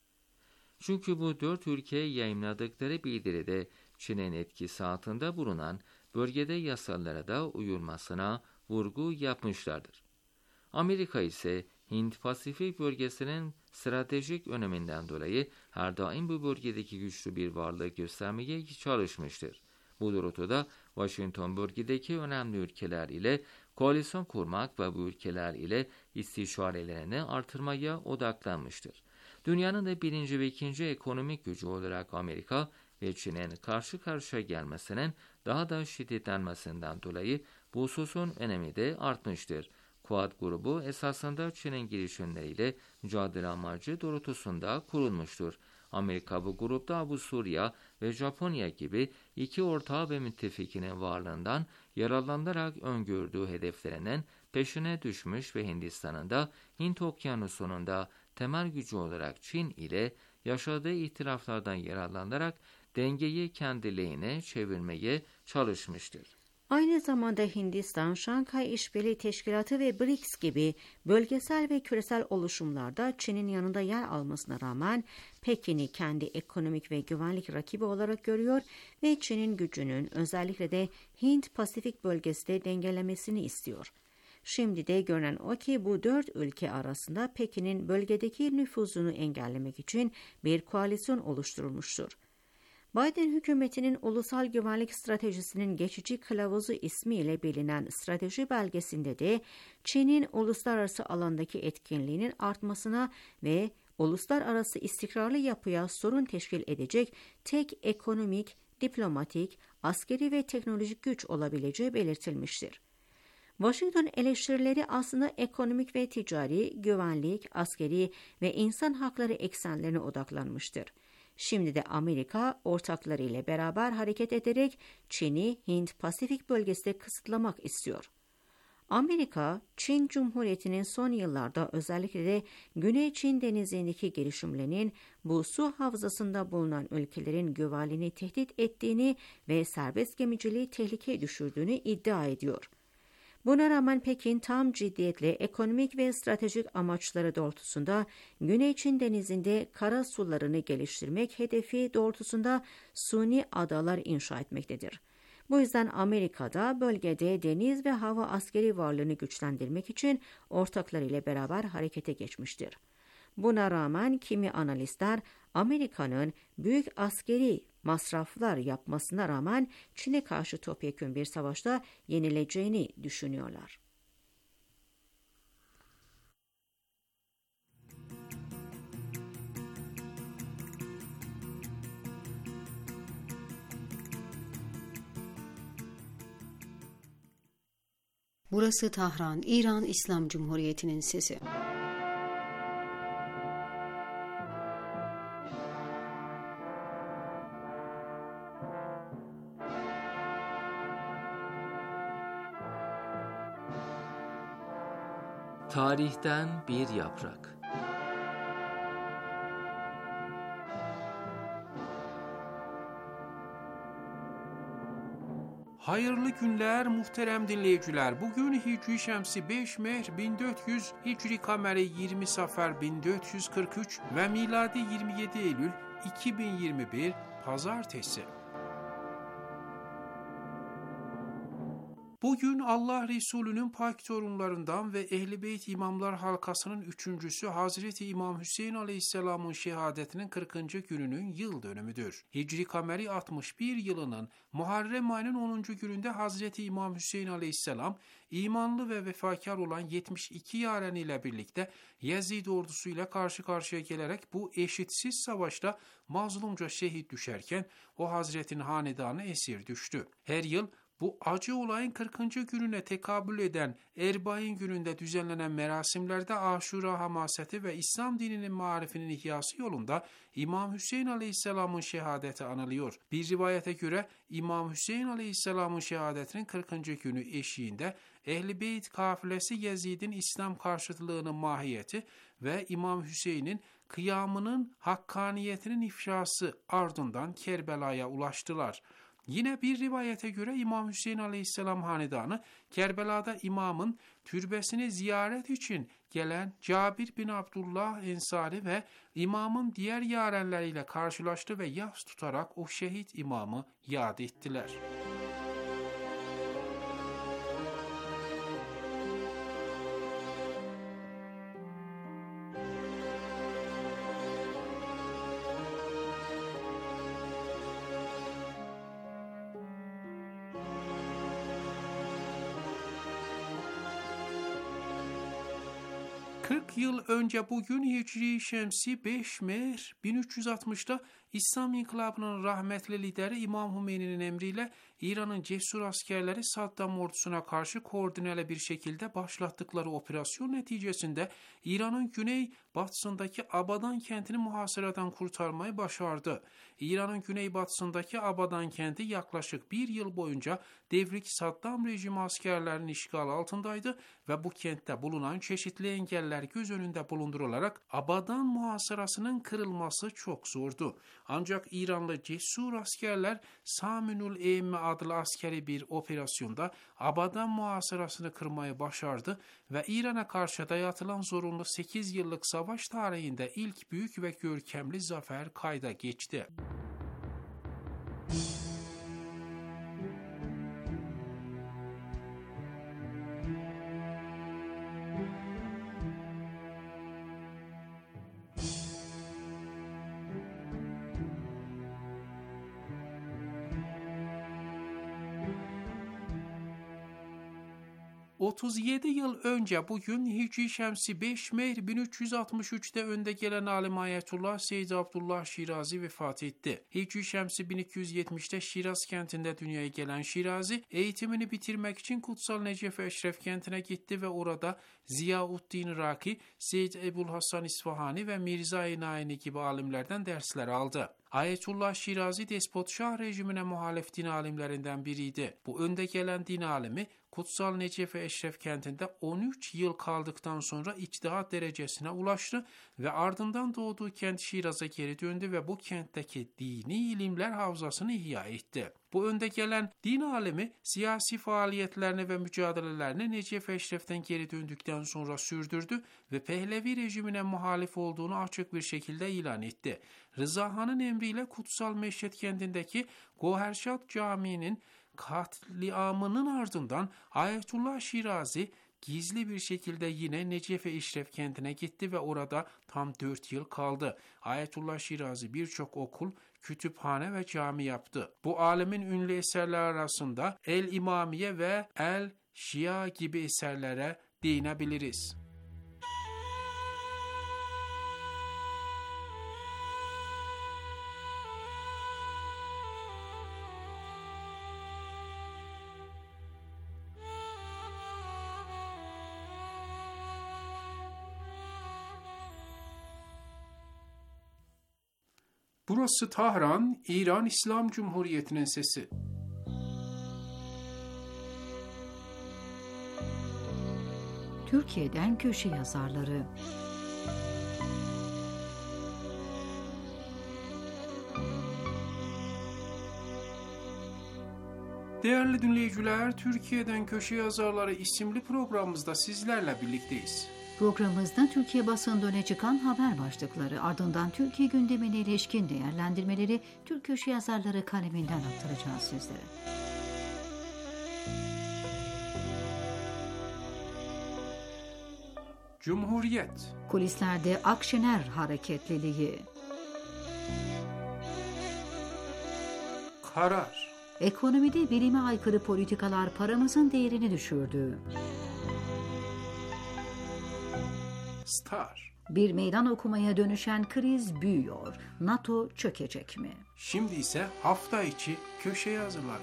Çünkü bu 4 ülkeye yayımladıkları bildiride Çin'in etkisi altında bulunan bölgede yasalara da uyulmasına vurgu yapmışlardır. Amerika ise Hint-Pasifik bölgesinin stratejik öneminden dolayı her daim bu bölgedeki güçlü bir varlık göstermeye çalışmıştır. Bu doğrultuda Washington bölgedeki önemli ülkeler ile koalisyon kurmak ve bu ülkeler ile istişarelerini artırmaya odaklanmıştır. Dünyanın da birinci ve ikinci ekonomik gücü olarak Amerika ve Çin'in karşı karşıya gelmesinin daha da şiddetlenmesinden dolayı bu hususun önemi de artmıştır. Quad grubu esasında Çin'in girişimleriyle mücadele amacı doğrultusunda kurulmuştur. Amerika bu grupta Avusturya ve Japonya gibi iki ortağı ve müttefikinin varlığından yararlanarak öngördüğü hedeflerinin peşine düşmüş ve Hindistan'ın da Hint Okyanusu'nun da temel gücü olarak Çin ile yaşadığı ihtilaflardan yararlanarak dengeyi kendi lehine çevirmeye çalışmıştır. Aynı zamanda Hindistan, Şanghay İşbirliği Teşkilatı ve BRICS gibi bölgesel ve küresel oluşumlarda Çin'in yanında yer almasına rağmen Pekin'i kendi ekonomik ve güvenlik rakibi olarak görüyor ve Çin'in gücünün özellikle de Hint-Pasifik bölgesinde dengelemesini istiyor. Şimdi de görünen o ki bu 4 ülke arasında Pekin'in bölgedeki nüfuzunu engellemek için bir koalisyon oluşturulmuştur. Biden hükümetinin Ulusal Güvenlik Stratejisi'nin geçici kılavuzu ismiyle bilinen strateji belgesinde de Çin'in uluslararası alandaki etkinliğinin artmasına ve uluslararası istikrarlı yapıya sorun teşkil edecek tek ekonomik, diplomatik, askeri ve teknolojik güç olabileceği belirtilmiştir. Washington eleştirileri aslında ekonomik ve ticari, güvenlik, askeri ve insan hakları eksenlerine odaklanmıştır. Şimdi de Amerika ortakları ile beraber hareket ederek Çin'i Hint-Pasifik bölgesinde kısıtlamak istiyor. Amerika, Çin Cumhuriyeti'nin son yıllarda özellikle de Güney Çin Denizi'ndeki girişimlerinin bu su havzasında bulunan ülkelerin güvenliğini tehdit ettiğini ve serbest gemiciliği tehlikeye düşürdüğünü iddia ediyor. Buna rağmen Pekin tam ciddiyetle ekonomik ve stratejik amaçları doğrultusunda Güney Çin Denizi'nde kara sularını geliştirmek hedefi doğrultusunda suni adalar inşa etmektedir. Bu yüzden Amerika'da bölgede deniz ve hava askeri varlığını güçlendirmek için ortaklarıyla beraber harekete geçmiştir. Buna rağmen kimi analistler Amerika'nın büyük askeri masraflar yapmasına rağmen Çin'e karşı topyekün bir savaşta yenileceğini düşünüyorlar. Burası Tahran, İran İslam Cumhuriyeti'nin sesi. Tarihten bir yaprak. Hayırlı günler muhterem dinleyiciler. Bugün Hicri Şemsi 5 Mehr 1400, Hicri Kameri 20 Safer 1443 ve miladi 27 Eylül 2021 Pazartesi. Bugün Allah Resulü'nün pak torunlarından ve Ehl-i Beyt İmamlar halkasının üçüncüsü Hazreti İmam Hüseyin Aleyhisselam'ın şehadetinin 40. gününün yıl dönümüdür. Hicri Kameri 61 yılının Muharrem ayının 10. gününde Hazreti İmam Hüseyin Aleyhisselam imanlı ve vefakar olan 72 yaren ile birlikte Yezid ordusuyla karşı karşıya gelerek bu eşitsiz savaşta mazlumca şehit düşerken o Hazretin hanedanı esir düştü. Her yıl bu acı olayın 40. gününe tekabül eden Erbain gününde düzenlenen merasimlerde Aşura hamaseti ve İslam dininin marifinin ihyası yolunda İmam Hüseyin Aleyhisselam'ın şehadeti anılıyor. Bir rivayete göre İmam Hüseyin Aleyhisselam'ın şehadetinin 40. günü eşiğinde Ehl-i Beyt kafilesi Yezid'in İslam karşıtlığının mahiyeti ve İmam Hüseyin'in kıyamının hakkaniyetinin ifşası ardından Kerbela'ya ulaştılar. Yine bir rivayete göre İmam Hüseyin Aleyhisselam hanedanı Kerbela'da imamın türbesini ziyaret için gelen Cabir bin Abdullah Ensari ve imamın diğer yarenleriyle karşılaştı ve yas tutarak o şehit imamı yad ettiler. Yıl önce bugün Hicri Şemsi 5 Mehr 1360'da İslam İnkılabı'nın rahmetli lideri İmam Hümeyni'nin emriyle İran'ın cesur askerleri Saddam ordusuna karşı koordineli bir şekilde başlattıkları operasyon neticesinde İran'ın güney batısındaki Abadan kentini muhasaradan kurtarmayı başardı. İran'ın güneybatısındaki Abadan kenti yaklaşık bir yıl boyunca devrik Saddam rejimi askerlerinin işgali altındaydı ve bu kentte bulunan çeşitli engeller göz önünde bulundurularak Abadan muhasarasının kırılması çok zordu. Ancak İranlı cesur askerler Saminul Eyme adlı askeri bir operasyonda Abadan muhasarasını kırmayı başardı ve İran'a karşı dayatılan zorunlu 8 yıllık savaş tarihinde ilk büyük ve görkemli zafer kayda geçti. 37 yıl önce bugün Hicri Şemsi 5 Mehr 1363'te önde gelen alim Ayetullah Seyyid Abdullah Şirazi vefat etti. Hicri Şemsi 1270'te Şiraz kentinde dünyaya gelen Şirazi, eğitimini bitirmek için Kutsal Necef Eşref kentine gitti ve orada Ziyauddin Raki, Seyyid Ebu'l-Hasan İsfahani ve Mirza-i Naini gibi alimlerden dersler aldı. Ayetullah Şirazi despot şah rejimine muhalif din alimlerinden biriydi. Bu önde gelen din alimi Kutsal Necef Eşref kentinde 13 yıl kaldıktan sonra içtihat derecesine ulaştı ve ardından doğduğu kent Şiraz'a geri döndü ve bu kentteki dini ilimler havzasını ihya etti. Bu önde gelen din alimi siyasi faaliyetlerini ve mücadelelerini Necef Eşref'ten geri döndükten sonra sürdürdü ve Pehlevi rejimine muhalif olduğunu açık bir şekilde ilan etti. Rıza Han'ın emriyle Kutsal Meşhed kentindeki Goherşat Camii'nin katliamının ardından Ayetullah Şirazi gizli bir şekilde yine Necef-i İşref kentine gitti ve orada tam 4 yıl kaldı. Ayetullah Şirazi birçok okul, kütüphane ve cami yaptı. Bu alemin ünlü eserler arasında El-İmamiye ve El-Şia gibi eserlere değinebiliriz. Burası Tahran, İran İslam Cumhuriyeti'nin sesi. Türkiye'den köşe yazarları. Değerli dinleyiciler, Türkiye'den Köşe Yazarları isimli programımızda sizlerle birlikteyiz. Programımızda Türkiye basında öne çıkan haber başlıkları, ardından Türkiye gündemine ilişkin değerlendirmeleri Türk köşe yazarları kaleminden aktaracağız sizlere. Cumhuriyet. Kulislerde Akşener hareketliliği. Karar. Ekonomide bilime aykırı politikalar paramızın değerini düşürdü. Star. Bir meydan okumaya dönüşen kriz büyüyor. NATO çökecek mi? Şimdi ise hafta içi köşe yazıları.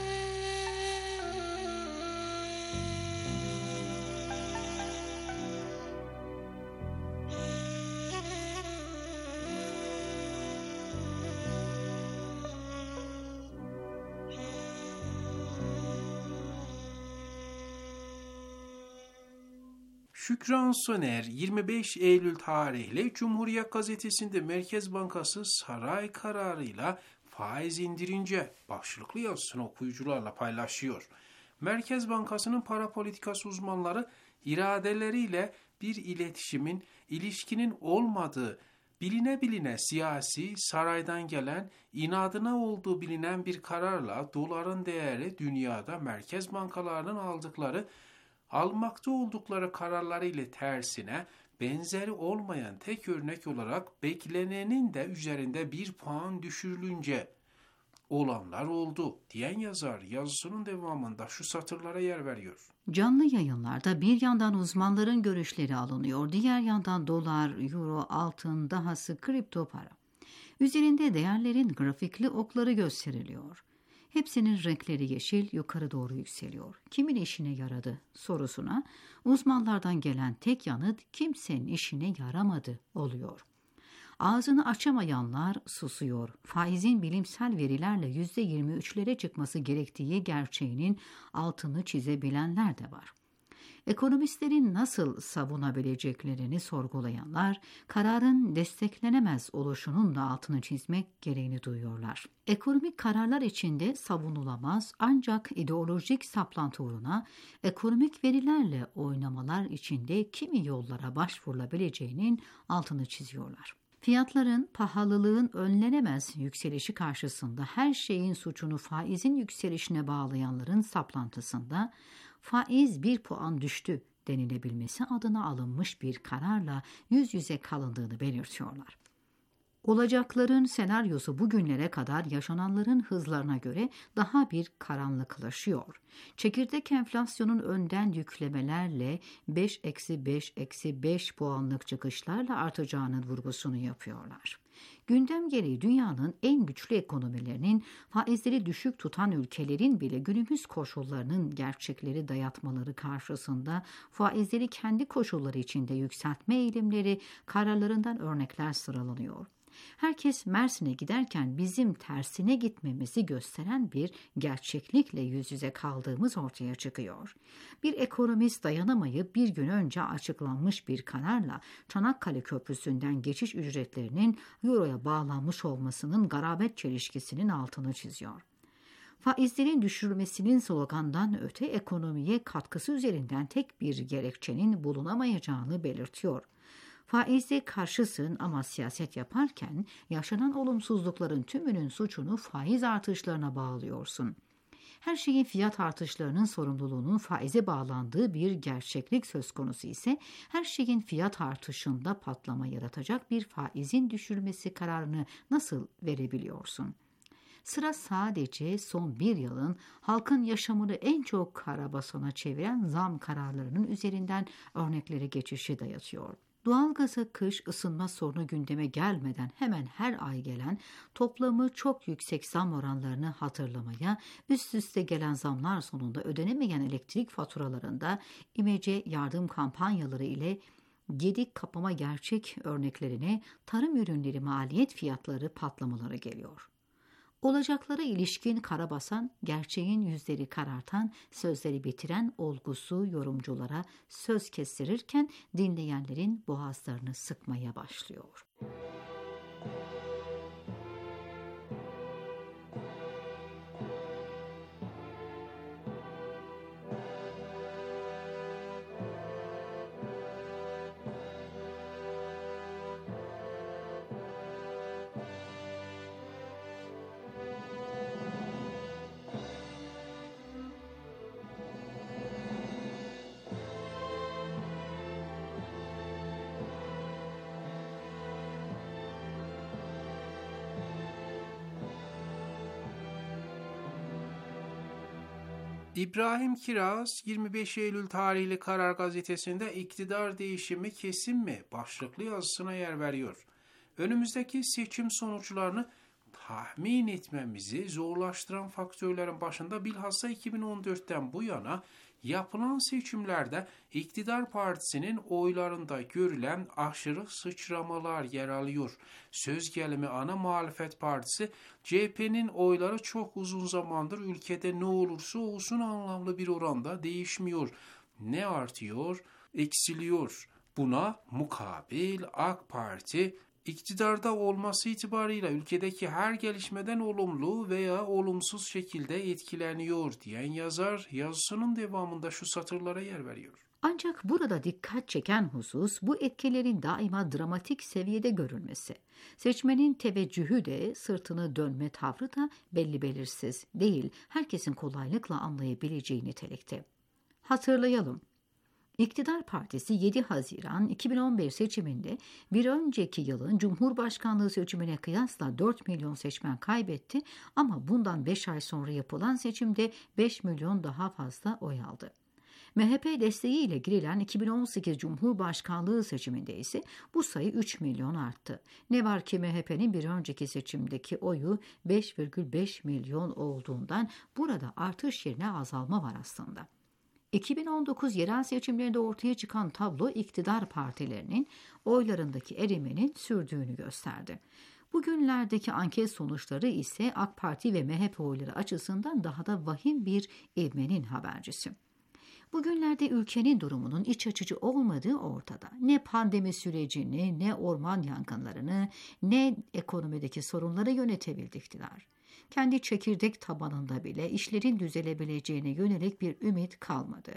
Şükran Soner 25 Eylül tarihli Cumhuriyet Gazetesi'nde Merkez Bankası saray kararıyla faiz indirince başlıklı yazısını okuyucularla paylaşıyor. Merkez Bankası'nın para politikası uzmanları iradeleriyle bir ilişkinin olmadığı, biline siyasi saraydan gelen, inadına olduğu bilinen bir kararla doların değeri dünyada merkez bankalarının almakta oldukları kararları ile tersine benzeri olmayan tek örnek olarak beklenenin de üzerinde 1 puan düşürülünce olanlar oldu diyen yazar yazısının devamında şu satırlara yer veriyor. Canlı yayınlarda bir yandan uzmanların görüşleri alınıyor, diğer yandan dolar, euro, altın, dahası kripto para. Üzerinde değerlerin grafikli okları gösteriliyor. Hepsinin renkleri yeşil, yukarı doğru yükseliyor. Kimin işine yaradı sorusuna uzmanlardan gelen tek yanıt kimsenin işine yaramadı oluyor. Ağzını açamayanlar susuyor. Faizin bilimsel verilerle %23'lere çıkması gerektiği gerçeğinin altını çizebilenler de var. Ekonomistlerin nasıl savunabileceklerini sorgulayanlar, kararın desteklenemez oluşunun da altını çizmek gereğini duyuyorlar. Ekonomik kararlar içinde savunulamaz ancak ideolojik saplantı uğruna ekonomik verilerle oynamalar içinde kimi yollara başvurulabileceğinin altını çiziyorlar. Fiyatların, pahalılığın önlenemez yükselişi karşısında her şeyin suçunu faizin yükselişine bağlayanların saplantısında faiz 1 puan düştü denilebilmesi adına alınmış bir kararla yüz yüze kalındığını belirtiyorlar. Olacakların senaryosu bugünlere kadar yaşananların hızlarına göre daha bir karanlıklaşıyor. Çekirdek enflasyonun önden yüklemelerle 5-5-5 puanlık çıkışlarla artacağının vurgusunu yapıyorlar. Gündem gereği dünyanın en güçlü ekonomilerinin faizleri düşük tutan ülkelerin bile günümüz koşullarının gerçekleri dayatmaları karşısında faizleri kendi koşulları içinde yükseltme eğilimleri kararlarından örnekler sıralanıyor. Herkes Mersin'e giderken bizim tersine gitmemizi gösteren bir gerçeklikle yüz yüze kaldığımız ortaya çıkıyor. Bir ekonomist dayanamayıp bir gün önce açıklanmış bir kararla Çanakkale Köprüsü'nden geçiş ücretlerinin Euro'ya bağlanmış olmasının garabet çelişkisinin altını çiziyor. Faizlerin düşürülmesinin slogandan öte ekonomiye katkısı üzerinden tek bir gerekçenin bulunamayacağını belirtiyor. Faize karşısın ama siyaset yaparken yaşanan olumsuzlukların tümünün suçunu faiz artışlarına bağlıyorsun. Her şeyin fiyat artışlarının sorumluluğunun faize bağlandığı bir gerçeklik söz konusu ise her şeyin fiyat artışında patlama yaratacak bir faizin düşürülmesi kararını nasıl verebiliyorsun? Sıra sadece son bir yılın halkın yaşamını en çok karabasana çeviren zam kararlarının üzerinden örneklere geçişi dayatıyor. Doğalgaza kış ısınma sorunu gündeme gelmeden hemen her ay gelen toplamı çok yüksek zam oranlarını hatırlamaya, üst üste gelen zamlar sonunda ödenemeyen elektrik faturalarında imece yardım kampanyaları ile gedik kapama gerçek örneklerine tarım ürünleri maliyet fiyatları patlamaları geliyor. Olacaklara ilişkin karabasan, gerçeğin yüzleri karartan, sözleri bitiren olgusu yorumculara söz kestirirken dinleyenlerin boğazlarını sıkmaya başlıyor. İbrahim Kiraz, 25 Eylül tarihli Karar Gazetesi'nde iktidar değişimi kesin mi başlıklı yazısına yer veriyor. Önümüzdeki seçim sonuçlarını tahmin etmemizi zorlaştıran faktörlerin başında bilhassa 2014'ten bu yana yapılan seçimlerde iktidar partisinin oylarında görülen aşırı sıçramalar yer alıyor. Söz gelimi ana muhalefet partisi CHP'nin oyları çok uzun zamandır ülkede ne olursa olsun anlamlı bir oranda değişmiyor. Ne artıyor, eksiliyor. Buna mukabil AK Parti İktidarda olması itibarıyla ülkedeki her gelişmeden olumlu veya olumsuz şekilde etkileniyor diyen yazar yazısının devamında şu satırlara yer veriyor. Ancak burada dikkat çeken husus bu etkilerin daima dramatik seviyede görülmesi. Seçmenin teveccühü de sırtını dönme tavrı da belli belirsiz değil, herkesin kolaylıkla anlayabileceği nitelikte. Hatırlayalım. İktidar Partisi 7 Haziran 2011 seçiminde bir önceki yılın Cumhurbaşkanlığı seçimine kıyasla 4 milyon seçmen kaybetti ama bundan 5 ay sonra yapılan seçimde 5 milyon daha fazla oy aldı. MHP desteğiyle girilen 2018 Cumhurbaşkanlığı seçiminde ise bu sayı 3 milyon arttı. Ne var ki MHP'nin bir önceki seçimdeki oyu 5,5 milyon olduğundan burada artış yerine azalma var aslında. 2019 yerel seçimlerinde ortaya çıkan tablo iktidar partilerinin oylarındaki erimenin sürdüğünü gösterdi. Bugünlerdeki anket sonuçları ise AK Parti ve MHP oyları açısından daha da vahim bir ivmenin habercisi. Bugünlerde ülkenin durumunun iç açıcı olmadığı ortada. Ne pandemi sürecini, ne orman yangınlarını, ne ekonomideki sorunları yönetebildi iktidar. Kendi çekirdek tabanında bile işlerin düzelebileceğine yönelik bir ümit kalmadı.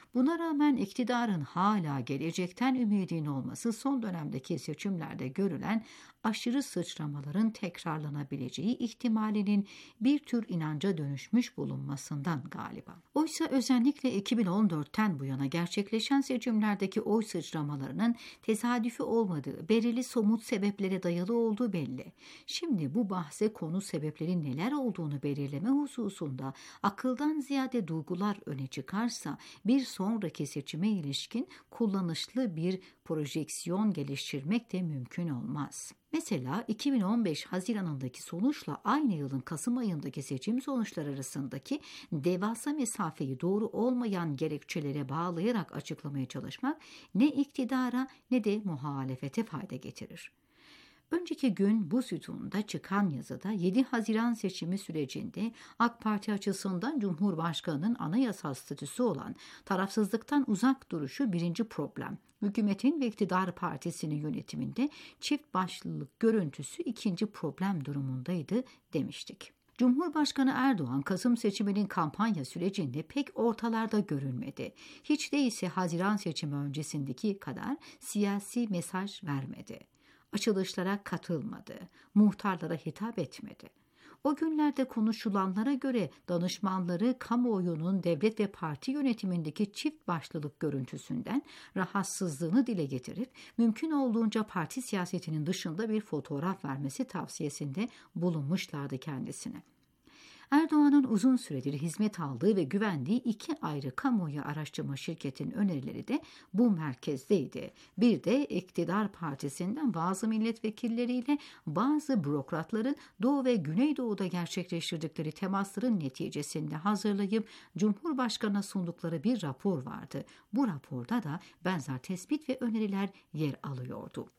Buna rağmen iktidarın hala gelecekten ümidinin olması son dönemdeki seçimlerde görülen aşırı sıçramaların tekrarlanabileceği ihtimalinin bir tür inanca dönüşmüş bulunmasından galiba. Oysa özellikle 2014'ten bu yana gerçekleşen seçimlerdeki oy sıçramalarının tesadüfi olmadığı, belirli somut sebeplere dayalı olduğu belli. Şimdi bu bahse konu sebeplerin neler olduğunu belirleme hususunda akıldan ziyade duygular öne çıkarsa bir sonraki seçime ilişkin kullanışlı bir projeksiyon geliştirmek de mümkün olmaz. Mesela 2015 Haziran'ındaki sonuçla aynı yılın Kasım ayındaki seçim sonuçları arasındaki devasa mesafeyi doğru olmayan gerekçelere bağlayarak açıklamaya çalışmak ne iktidara ne de muhalefete fayda getirir. Önceki gün bu sütunda çıkan yazıda 7 Haziran seçimi sürecinde AK Parti açısından Cumhurbaşkanı'nın anayasal statüsü olan tarafsızlıktan uzak duruşu birinci problem, hükümetin ve iktidar partisinin yönetiminde çift başlılık görüntüsü ikinci problem durumundaydı demiştik. Cumhurbaşkanı Erdoğan Kasım seçiminin kampanya sürecinde pek ortalarda görünmedi. Hiç değilse Haziran seçimi öncesindeki kadar siyasi mesaj vermedi. Açılışlara katılmadı, muhtarlara hitap etmedi. O günlerde konuşulanlara göre danışmanları kamuoyunun devlet ve parti yönetimindeki çift başlılık görüntüsünden rahatsızlığını dile getirip mümkün olduğunca parti siyasetinin dışında bir fotoğraf vermesi tavsiyesinde bulunmuşlardı kendisine. Erdoğan'ın uzun süredir hizmet aldığı ve güvendiği 2 ayrı kamuoyu araştırma şirketinin önerileri de bu merkezdeydi. Bir de iktidar partisinden bazı milletvekilleriyle bazı bürokratların Doğu ve Güneydoğu'da gerçekleştirdikleri temasların neticesinde hazırlayıp Cumhurbaşkanı'na sundukları bir rapor vardı. Bu raporda da benzer tespit ve öneriler yer alıyordu.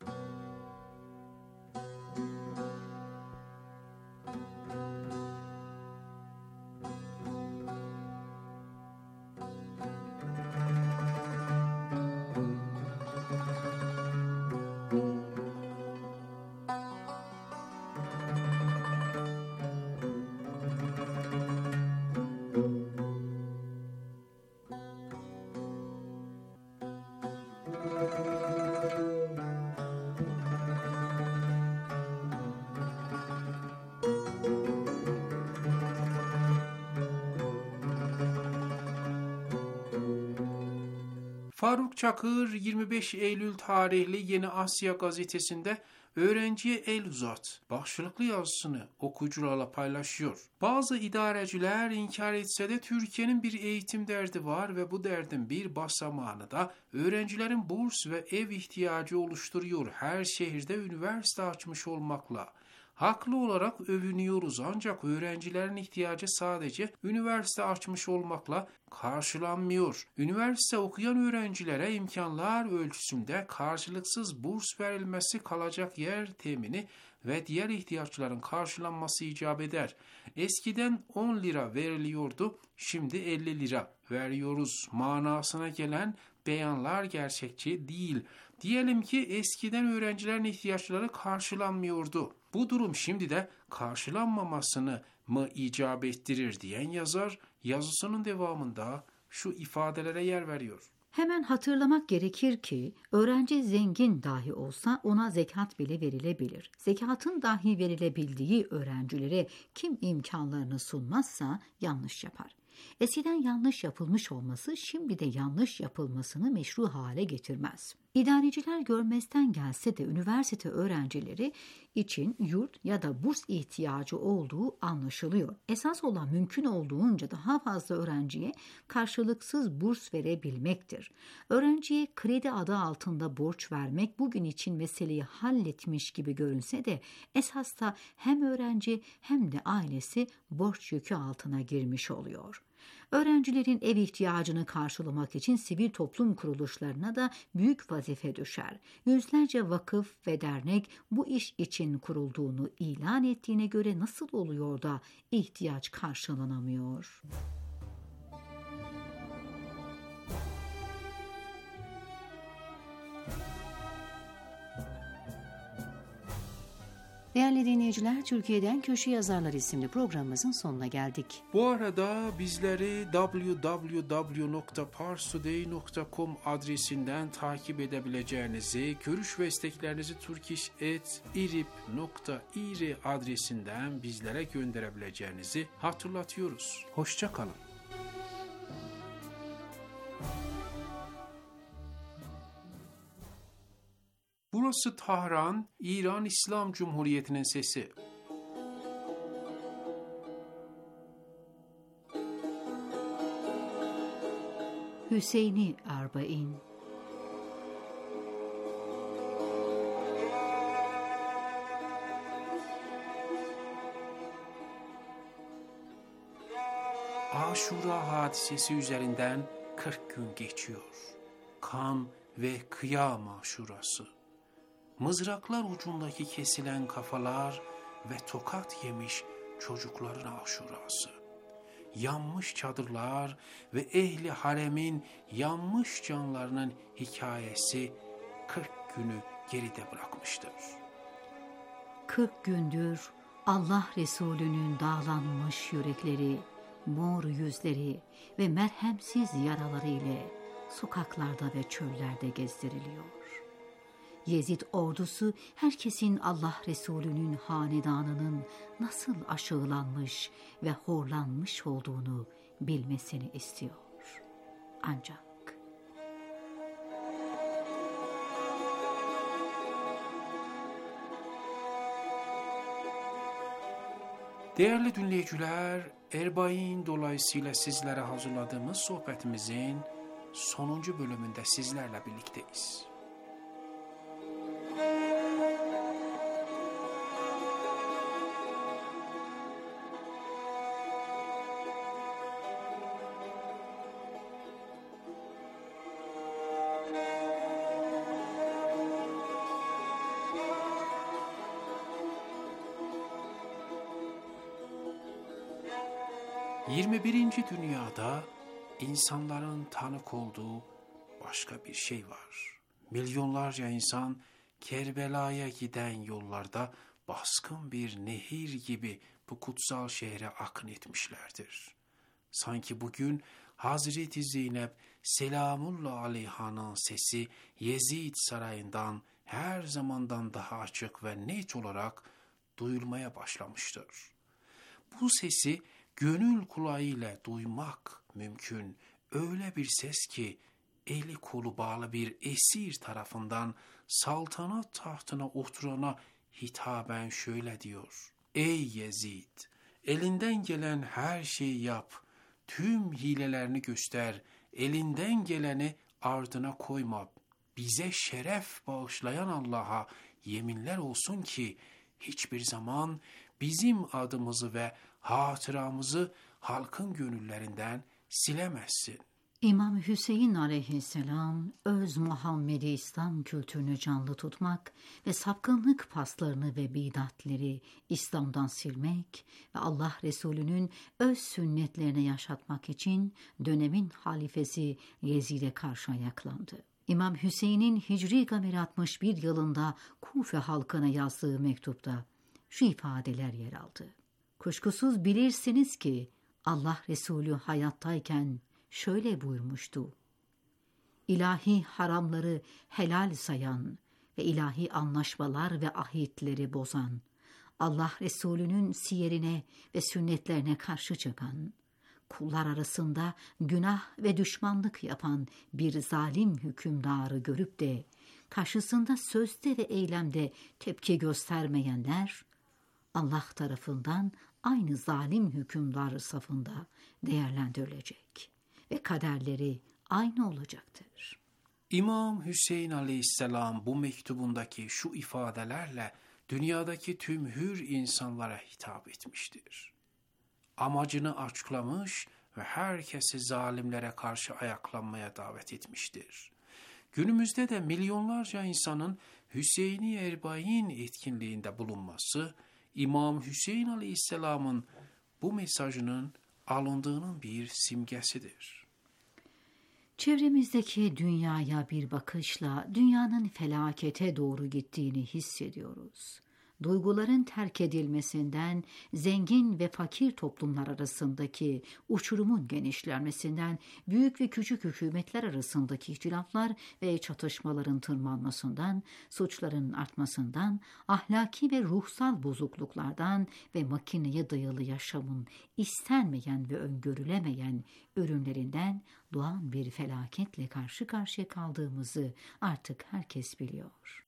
Faruk Çakır 25 Eylül tarihli Yeni Asya gazetesinde "Öğrenciye el uzat" başlıklı yazısını okuyucularla paylaşıyor. Bazı idareciler inkar etse de Türkiye'nin bir eğitim derdi var ve bu derdin bir basamağını da öğrencilerin burs ve ev ihtiyacı oluşturuyor. Her şehirde üniversite açmış olmakla. Haklı olarak övünüyoruz ancak öğrencilerin ihtiyacı sadece üniversite açmış olmakla karşılanmıyor. Üniversite okuyan öğrencilere imkanlar ölçüsünde karşılıksız burs verilmesi, kalacak yer temini ve diğer ihtiyaçların karşılanması icap eder. Eskiden 10 lira veriliyordu, şimdi 50 lira veriyoruz manasına gelen beyanlar gerçekçi değil. Diyelim ki eskiden öğrencilerin ihtiyaçları karşılanmıyordu. Bu durum şimdi de karşılanmamasını mı icap ettirir diyen yazar yazısının devamında şu ifadelere yer veriyor. Hemen hatırlamak gerekir ki öğrenci zengin dahi olsa ona zekat bile verilebilir. Zekatın dahi verilebildiği öğrencilere kim imkanlarını sunmazsa yanlış yapar. Eskiden yanlış yapılmış olması şimdi de yanlış yapılmasını meşru hale getirmez. İdareciler görmezden gelse de üniversite öğrencileri için yurt ya da burs ihtiyacı olduğu anlaşılıyor. Esas olan mümkün olduğunca daha fazla öğrenciye karşılıksız burs verebilmektir. Öğrenciye kredi adı altında borç vermek bugün için meseleyi halletmiş gibi görünse de esasda hem öğrenci hem de ailesi borç yükü altına girmiş oluyor. Öğrencilerin ev ihtiyacını karşılamak için sivil toplum kuruluşlarına da büyük vazife düşer. Yüzlerce vakıf ve dernek bu iş için kurulduğunu ilan ettiğine göre nasıl oluyor da ihtiyaç karşılanamıyor? Değerli dinleyiciler, Türkiye'den Köşe Yazarlar isimli programımızın sonuna geldik. Bu arada bizleri www.parstoday.com adresinden takip edebileceğinizi, görüş ve isteklerinizi turkish@irib.ir adresinden bizlere gönderebileceğinizi hatırlatıyoruz. Hoşça kalın. Burası Tahran, İran İslam Cumhuriyeti'nin sesi. Hüseyni Arbain. Aşura hadisesi üzerinden 40 gün geçiyor. Kan ve kıyam aşurası. Mızraklar ucundaki kesilen kafalar ve tokat yemiş çocukların aşurası. Yanmış çadırlar ve ehli haremin yanmış canlarının hikayesi 40 günü geride bırakmıştır. 40 gündür Allah Resulü'nün dağlanmış yürekleri, mor yüzleri ve merhemsiz yaraları ile sokaklarda ve çöllerde gezdiriliyor. Yezid ordusu herkesin Allah Resulü'nün hanedanının nasıl aşağılanmış ve horlanmış olduğunu bilmesini istiyor. Ancak değerli dinleyiciler, Erbain dolayısıyla sizlere hazırladığımız sohbetimizin sonuncu bölümünde sizlerle birlikteyiz. ...21. dünyada insanların tanık olduğu başka bir şey var. Milyonlarca insan Kerbela'ya giden yollarda baskın bir nehir gibi bu kutsal şehre akın etmişlerdir. Sanki bugün Hazreti Zeynep Selamullah Aleyha'nın sesi Yezid sarayından her zamandan daha açık ve net olarak duyulmaya başlamıştır. Bu sesi gönül kulağıyla duymak mümkün. Öyle bir ses ki eli kolu bağlı bir esir tarafından saltanat tahtına oturana hitaben şöyle diyor: Ey Yezid, elinden gelen her şeyi yap, tüm hilelerini göster, elinden geleni ardına koyma. Bize şeref bağışlayan Allah'a yeminler olsun ki hiçbir zaman bizim adımızı ve hatıramızı halkın gönüllerinden silemezsin. İmam Hüseyin aleyhisselam öz Muhammedi İslam kültürünü canlı tutmak ve sapkınlık paslarını ve bidatleri İslam'dan silmek ve Allah Resulü'nün öz sünnetlerini yaşatmak için dönemin halifesi Yezid'e karşı ayaklandı. İmam Hüseyin'in Hicri Gameri 61 yılında Kufe halkına yazdığı mektupta şu ifadeler yer aldı. Kuşkusuz bilirsiniz ki Allah Resulü hayattayken şöyle buyurmuştu: İlahi haramları helal sayan ve ilahi anlaşmalar ve ahitleri bozan, Allah Resulü'nün siyerine ve sünnetlerine karşı çıkan, kullar arasında günah ve düşmanlık yapan bir zalim hükümdarı görüp de karşısında sözde ve eylemde tepki göstermeyenler, Allah tarafından aynı zalim hükümdar safında değerlendirilecek ve kaderleri aynı olacaktır. İmam Hüseyin aleyhisselam bu mektubundaki şu ifadelerle dünyadaki tüm hür insanlara hitap etmiştir. Amacını açıklamış ve herkesi zalimlere karşı ayaklanmaya davet etmiştir. Günümüzde de milyonlarca insanın Hüseyni Erbain etkinliğinde bulunması, İmam Hüseyin aleyhisselamın bu mesajının alındığının bir simgesidir. Çevremizdeki dünyaya bir bakışla dünyanın felakete doğru gittiğini hissediyoruz. duyguların terk edilmesinden, zengin ve fakir toplumlar arasındaki uçurumun genişlemesinden, büyük ve küçük hükümetler arasındaki ihtilaflar ve çatışmaların tırmanmasından, suçların artmasından, ahlaki ve ruhsal bozukluklardan ve makineye dayalı yaşamın istenmeyen ve öngörülemeyen ürünlerinden doğan bir felaketle karşı karşıya kaldığımızı artık herkes biliyor.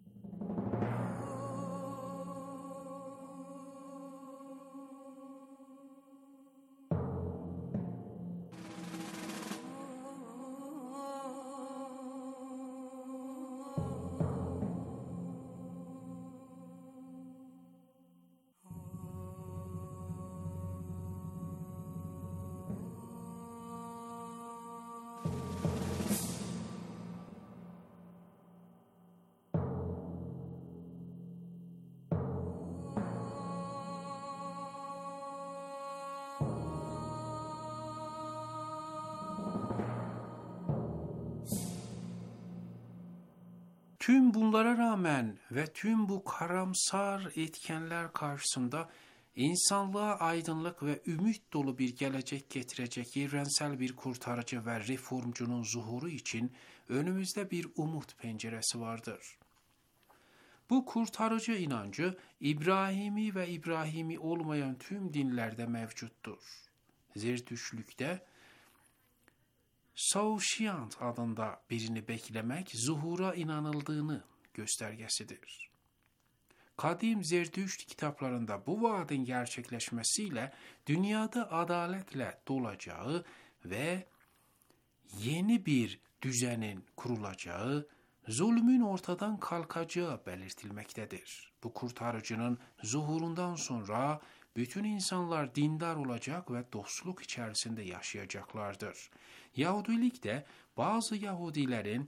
Tüm bunlara rağmen ve tüm bu karamsar etkenler karşısında insanlığa aydınlık ve ümit dolu bir gelecek getirecek evrensel bir kurtarıcı ve reformcunun zuhuru için önümüzde bir umut penceresi vardır. Bu kurtarıcı inancı İbrahimi ve İbrahimi olmayan tüm dinlerde mevcuttur. Zerdüştlükte Sauşiyant adında birini beklemek zuhura inanıldığını göstergesidir. Kadim Zerdüşt kitaplarında bu vaadin gerçekleşmesiyle dünyada adaletle dolacağı ve yeni bir düzenin kurulacağı, zulmün ortadan kalkacağı belirtilmektedir. Bu kurtarıcının zuhurundan sonra bütün insanlar dindar olacak ve dostluk içerisinde yaşayacaklardır. Yahudilikte bazı Yahudilerin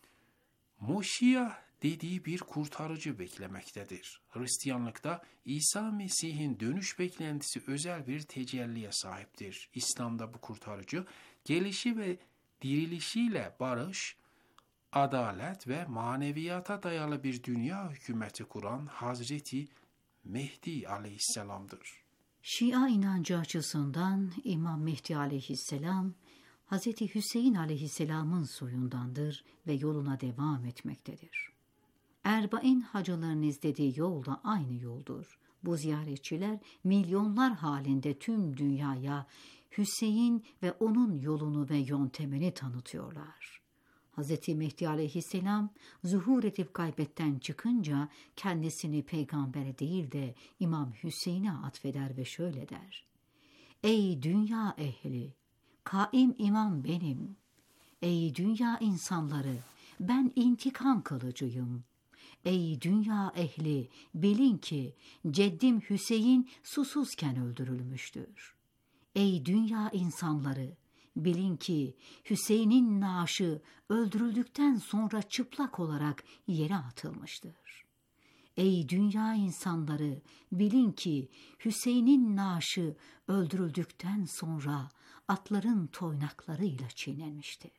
Moşiyah dediği bir kurtarıcı beklemektedir. Hristiyanlıkta İsa Mesih'in dönüş beklentisi özel bir tecelliye sahiptir. İslam'da bu kurtarıcı gelişi ve dirilişiyle barış, adalet ve maneviyata dayalı bir dünya hükümeti kuran Hazreti Mehdi aleyhisselamdır. Şia inancı açısından İmam Mehdi aleyhisselam, Hz. Hüseyin aleyhisselamın soyundandır ve yoluna devam etmektedir. Erbain hacıların izlediği yol da aynı yoldur. Bu ziyaretçiler milyonlar halinde tüm dünyaya Hüseyin ve onun yolunu ve yöntemini tanıtıyorlar. Hz. Mehdi aleyhisselam zuhur edip gaybetten çıkınca kendisini peygambere değil de İmam Hüseyin'e atfeder ve şöyle der: Ey dünya ehli! Kaim imam benim. Ey dünya insanları! Ben intikam kılıcıyım. Ey dünya ehli! Bilin ki ceddim Hüseyin susuzken öldürülmüştür. Ey dünya insanları! Bilin ki Hüseyin'in naaşı öldürüldükten sonra çıplak olarak yere atılmıştır. Ey dünya insanları! Bilin ki Hüseyin'in naaşı öldürüldükten sonra atların toynaklarıyla çiğnenmiştir.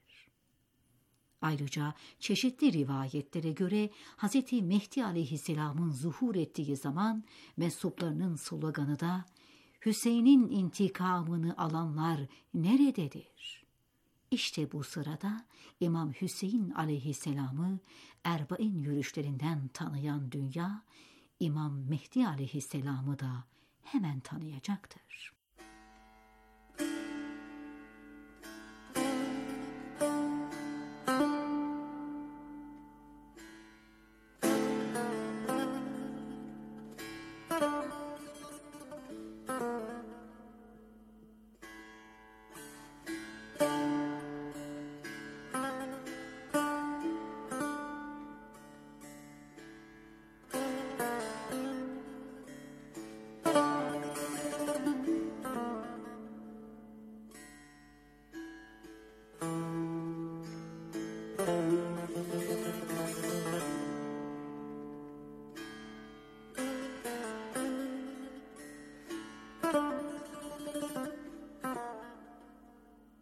Ayrıca çeşitli rivayetlere göre Hz. Mehdi aleyhisselamın zuhur ettiği zaman mensuplarının sloganı da Hüseyin'in intikamını alanlar nerededir? İşte bu sırada İmam Hüseyin aleyhisselamı Erbain yürüyüşlerinden tanıyan dünya, İmam Mehdi aleyhisselamı da hemen tanıyacaktır.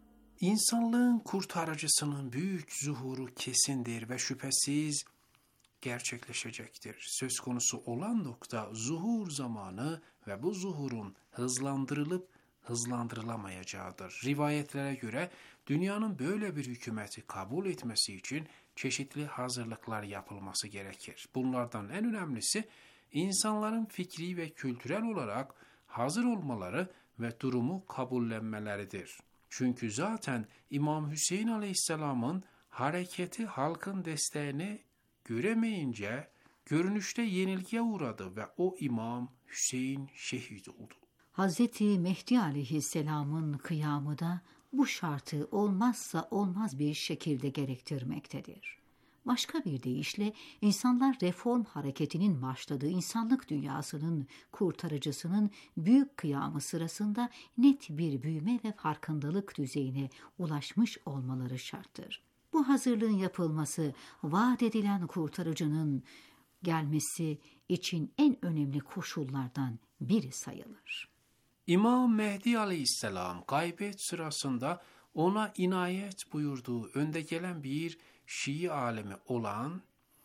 İnsanlığın kurtarıcısının büyük zuhuru kesindir ve şüphesiz gerçekleşecektir. Söz konusu olan nokta zuhur zamanı ve bu zuhurun hızlandırılıp hızlandırılamayacağıdır. Rivayetlere göre dünyanın böyle bir hükümeti kabul etmesi için çeşitli hazırlıklar yapılması gerekir. Bunlardan en önemlisi insanların fikri ve kültürel olarak hazır olmaları ve durumu kabullenmeleridir. Çünkü zaten İmam Hüseyin Aleyhisselam'ın hareketi halkın desteğini göremeyince görünüşte yenilgiye uğradı ve o İmam Hüseyin şehit oldu. Hz. Mehdi Aleyhisselam'ın kıyamı da bu şartı olmazsa olmaz bir şekilde gerektirmektedir. Başka bir deyişle insanlar reform hareketinin başladığı insanlık dünyasının kurtarıcısının büyük kıyamı sırasında net bir büyüme ve farkındalık düzeyine ulaşmış olmaları şarttır. Bu hazırlığın yapılması, vaat edilen kurtarıcının gelmesi için en önemli koşullardan biri sayılır. İmam Mehdi Aleyhisselam gaybet sırasında ona inayet buyurduğu önde gelen bir Şii alemi olan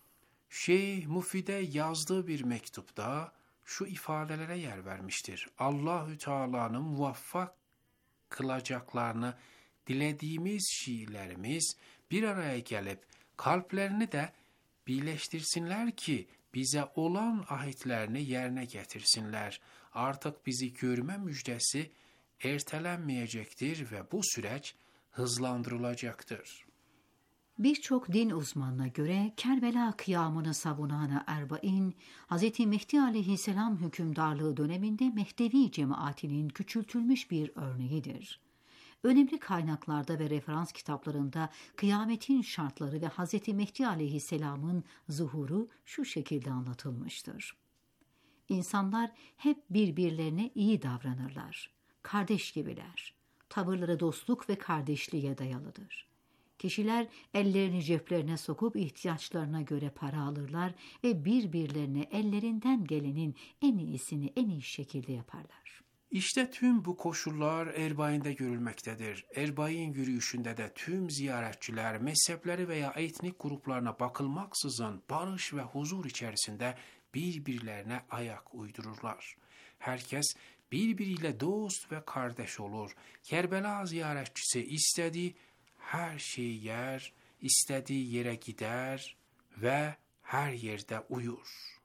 Şeyh Mufid'e yazdığı bir mektupta şu ifadelere yer vermiştir. Allahü Teala'nın muvaffak kılacaklarını dilediğimiz Şiilerimiz bir araya gelip kalplerini de birleştirsinler ki bize olan ahitlerini yerine getirsinler. Artık bizi görme müjdesi ertelenmeyecektir ve bu süreç hızlandırılacaktır. Birçok din uzmanına göre Kerbela kıyamını savunan Erbain, Hz. Mehdi Aleyhisselam hükümdarlığı döneminde Mehdevi cemaatinin küçültülmüş bir örneğidir. Önemli kaynaklarda ve referans kitaplarında kıyametin şartları ve Hz. Mehdi Aleyhisselam'ın zuhuru şu şekilde anlatılmıştır. İnsanlar hep birbirlerine iyi davranırlar. Kardeş gibiler. Tavırları dostluk ve kardeşliğe dayalıdır. Kişiler ellerini ceplerine sokup ihtiyaçlarına göre para alırlar ve birbirlerine ellerinden gelenin en iyisini en iyi şekilde yaparlar. İşte tüm bu koşullar Erbain'de görülmektedir. Erbain yürüyüşünde de tüm ziyaretçiler mezhepleri veya etnik gruplarına bakılmaksızın barış ve huzur içerisinde birbirlerine ayak uydururlar. Herkes birbiriyle dost ve kardeş olur. Kerbela ziyaretçisi istediği her şeyi yer, istediği yere gider ve her yerde uyur.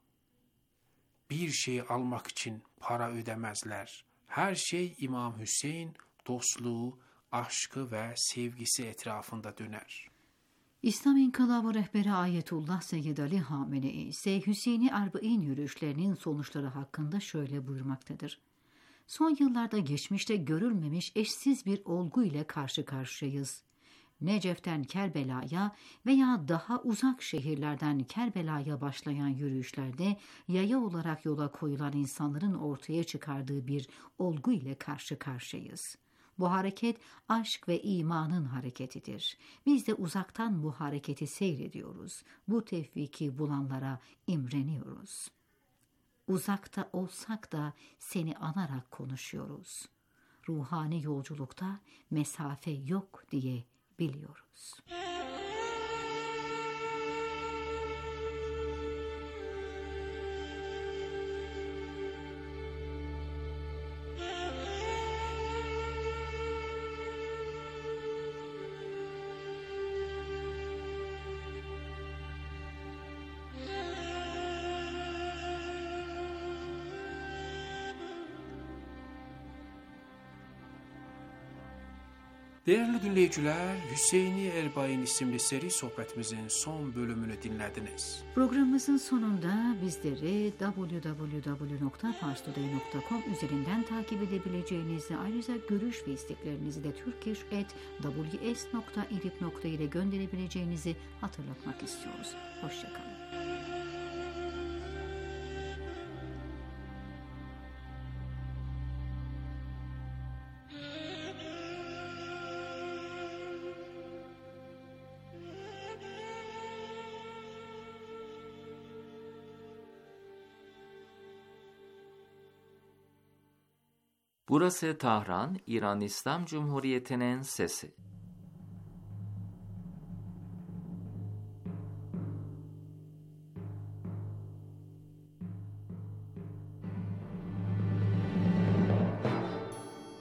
Bir şey almak için para ödemezler. Her şey İmam Hüseyin dostluğu, aşkı ve sevgisi etrafında döner. İslam İnkılabı rehberi Ayetullah Seyyid Ali Hamenei ise Hüseyini Erbain yürüyüşlerinin sonuçları hakkında şöyle buyurmaktadır. Son yıllarda geçmişte görülmemiş eşsiz bir olgu ile karşı karşıyayız. Necef'ten Kerbela'ya veya daha uzak şehirlerden Kerbela'ya başlayan yürüyüşlerde yaya olarak yola koyulan insanların ortaya çıkardığı bir olgu ile karşı karşıyayız. Bu hareket aşk ve imanın hareketidir. Biz de uzaktan bu hareketi seyrediyoruz. Bu tevfiki bulanlara imreniyoruz. Uzakta olsak da seni anarak konuşuyoruz. Ruhani yolculukta mesafe yok diye biliyoruz. Değerli dinleyiciler, Hüseyini Erbain isimli seri sohbetimizin son bölümünü dinlediniz. Programımızın sonunda bizleri www.parstoday.com üzerinden takip edebileceğinizi, ayrıca görüş ve isteklerinizi de turkish@ws.edip.com ile gönderebileceğinizi hatırlatmak istiyoruz. Hoşça kalın. Burası Tahran, İran İslam Cumhuriyeti'nin sesi.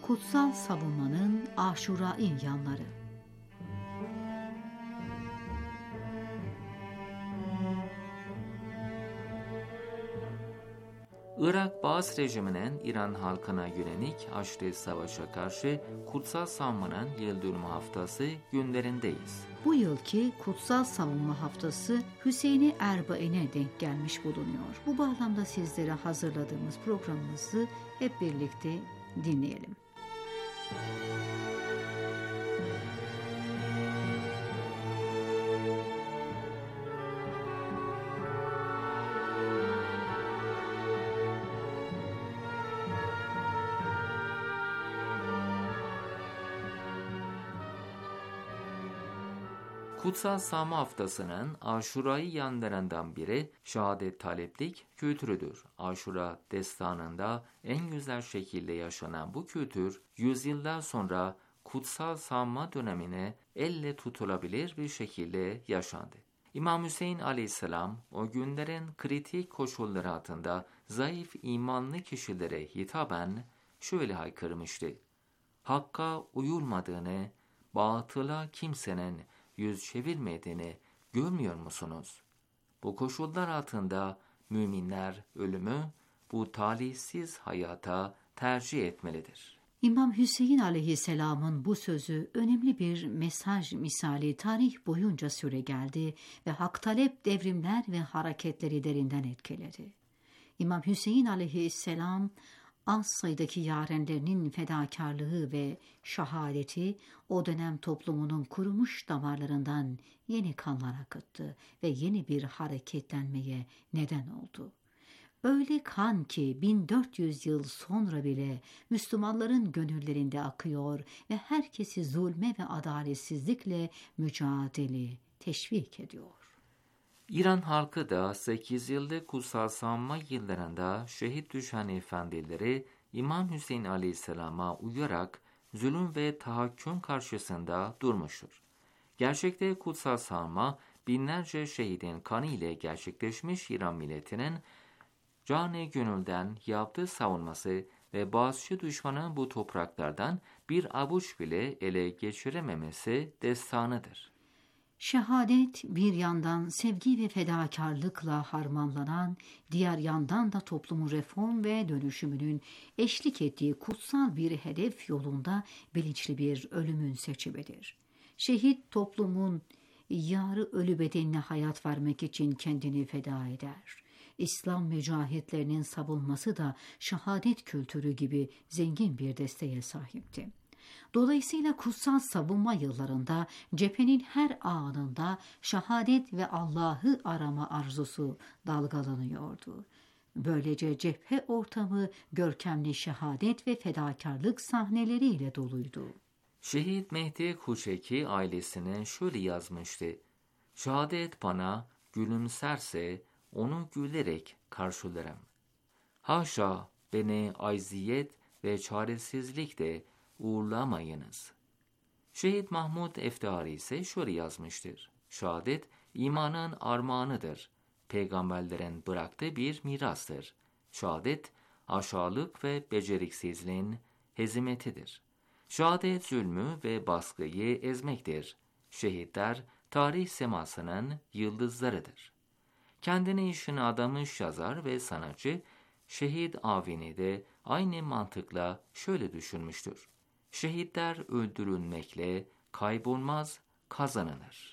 Kutsal savunmanın Aşura'in yanları. Irak Baas rejiminin İran halkına yönelik Haçlı Savaş'a karşı kutsal savunmanın yıl dönümü haftası günlerindeyiz. Bu yılki Kutsal Savunma Haftası Hüseyin-i Erbain'e denk gelmiş bulunuyor. Bu bağlamda sizlere hazırladığımız programımızı hep birlikte dinleyelim. Kutsal Savunma Haftası'nın Aşura'yı yanlarından biri şehadet taleplik kültürüdür. Aşura destanında en güzel şekilde yaşanan bu kültür, yüzyıllar sonra kutsal savunma dönemine elle tutulabilir bir şekilde yaşandı. İmam Hüseyin aleyhisselam o günlerin kritik koşulları altında zayıf imanlı kişilere hitaben şöyle haykırmıştı: Hakka uyulmadığını, batıla kimsenin yüz çevirmediğini görmüyor musunuz? Bu koşullar altında müminler ölümü bu talihsiz hayata tercih etmelidir. İmam Hüseyin aleyhisselamın bu sözü önemli bir mesaj misali tarih boyunca süregeldi ve hak talep devrimler ve hareketleri derinden etkiledi. İmam Hüseyin aleyhisselam az sayıdaki yarenlerinin fedakarlığı ve şehadeti o dönem toplumunun kurumuş damarlarından yeni kanlar akıttı ve yeni bir hareketlenmeye neden oldu. Öyle kan ki 1400 yıl sonra bile Müslümanların gönüllerinde akıyor ve herkesi zulme ve adaletsizlikle mücadele teşvik ediyor. İran halkı da 8 yıllık kutsal savunma yıllarında şehit düşen efendileri İmam Hüseyin aleyhisselama uyarak zulüm ve tahakküm karşısında durmuştur. Gerçekte kutsal savunma binlerce şehidin kanı ile gerçekleşmiş İran milletinin canı gönülden yaptığı savunması ve bazı düşmanın bu topraklardan bir avuç bile ele geçirememesi destanıdır. Şehadet bir yandan sevgi ve fedakarlıkla harmanlanan, diğer yandan da toplumun reform ve dönüşümünün eşlik ettiği kutsal bir hedef yolunda bilinçli bir ölümün seçimidir. Şehit toplumun yarı ölü bedenine hayat vermek için kendini feda eder. İslam mücahitlerinin savunması da şehadet kültürü gibi zengin bir desteğe sahipti. Dolayısıyla kutsal savunma yıllarında cephenin her anında şehadet ve Allah'ı arama arzusu dalgalanıyordu. Böylece cephe ortamı görkemli şehadet ve fedakarlık sahneleriyle doluydu. Şehit Mehdi Kuşeki ailesine şöyle yazmıştı: Şehadet bana gülümserse onu gülerek karşılarım. Haşa beni acziyet ve çaresizlikle uğurlamayınız. Şehit Mahmud Eftihari ise şöyle yazmıştır: Şehadet imanın armağanıdır. Peygamberlerin bıraktığı bir mirastır. Şehadet aşağılık ve beceriksizliğin hezimetidir. Şehadet zulmü ve baskıyı ezmektir. Şehitler tarih semasının yıldızlarıdır. Kendine işine adamış yazar ve sanatçı Şehit Avni de aynı mantıkla şöyle düşünmüştür: Şehitler öldürülmekle kaybolmaz, kazanılır.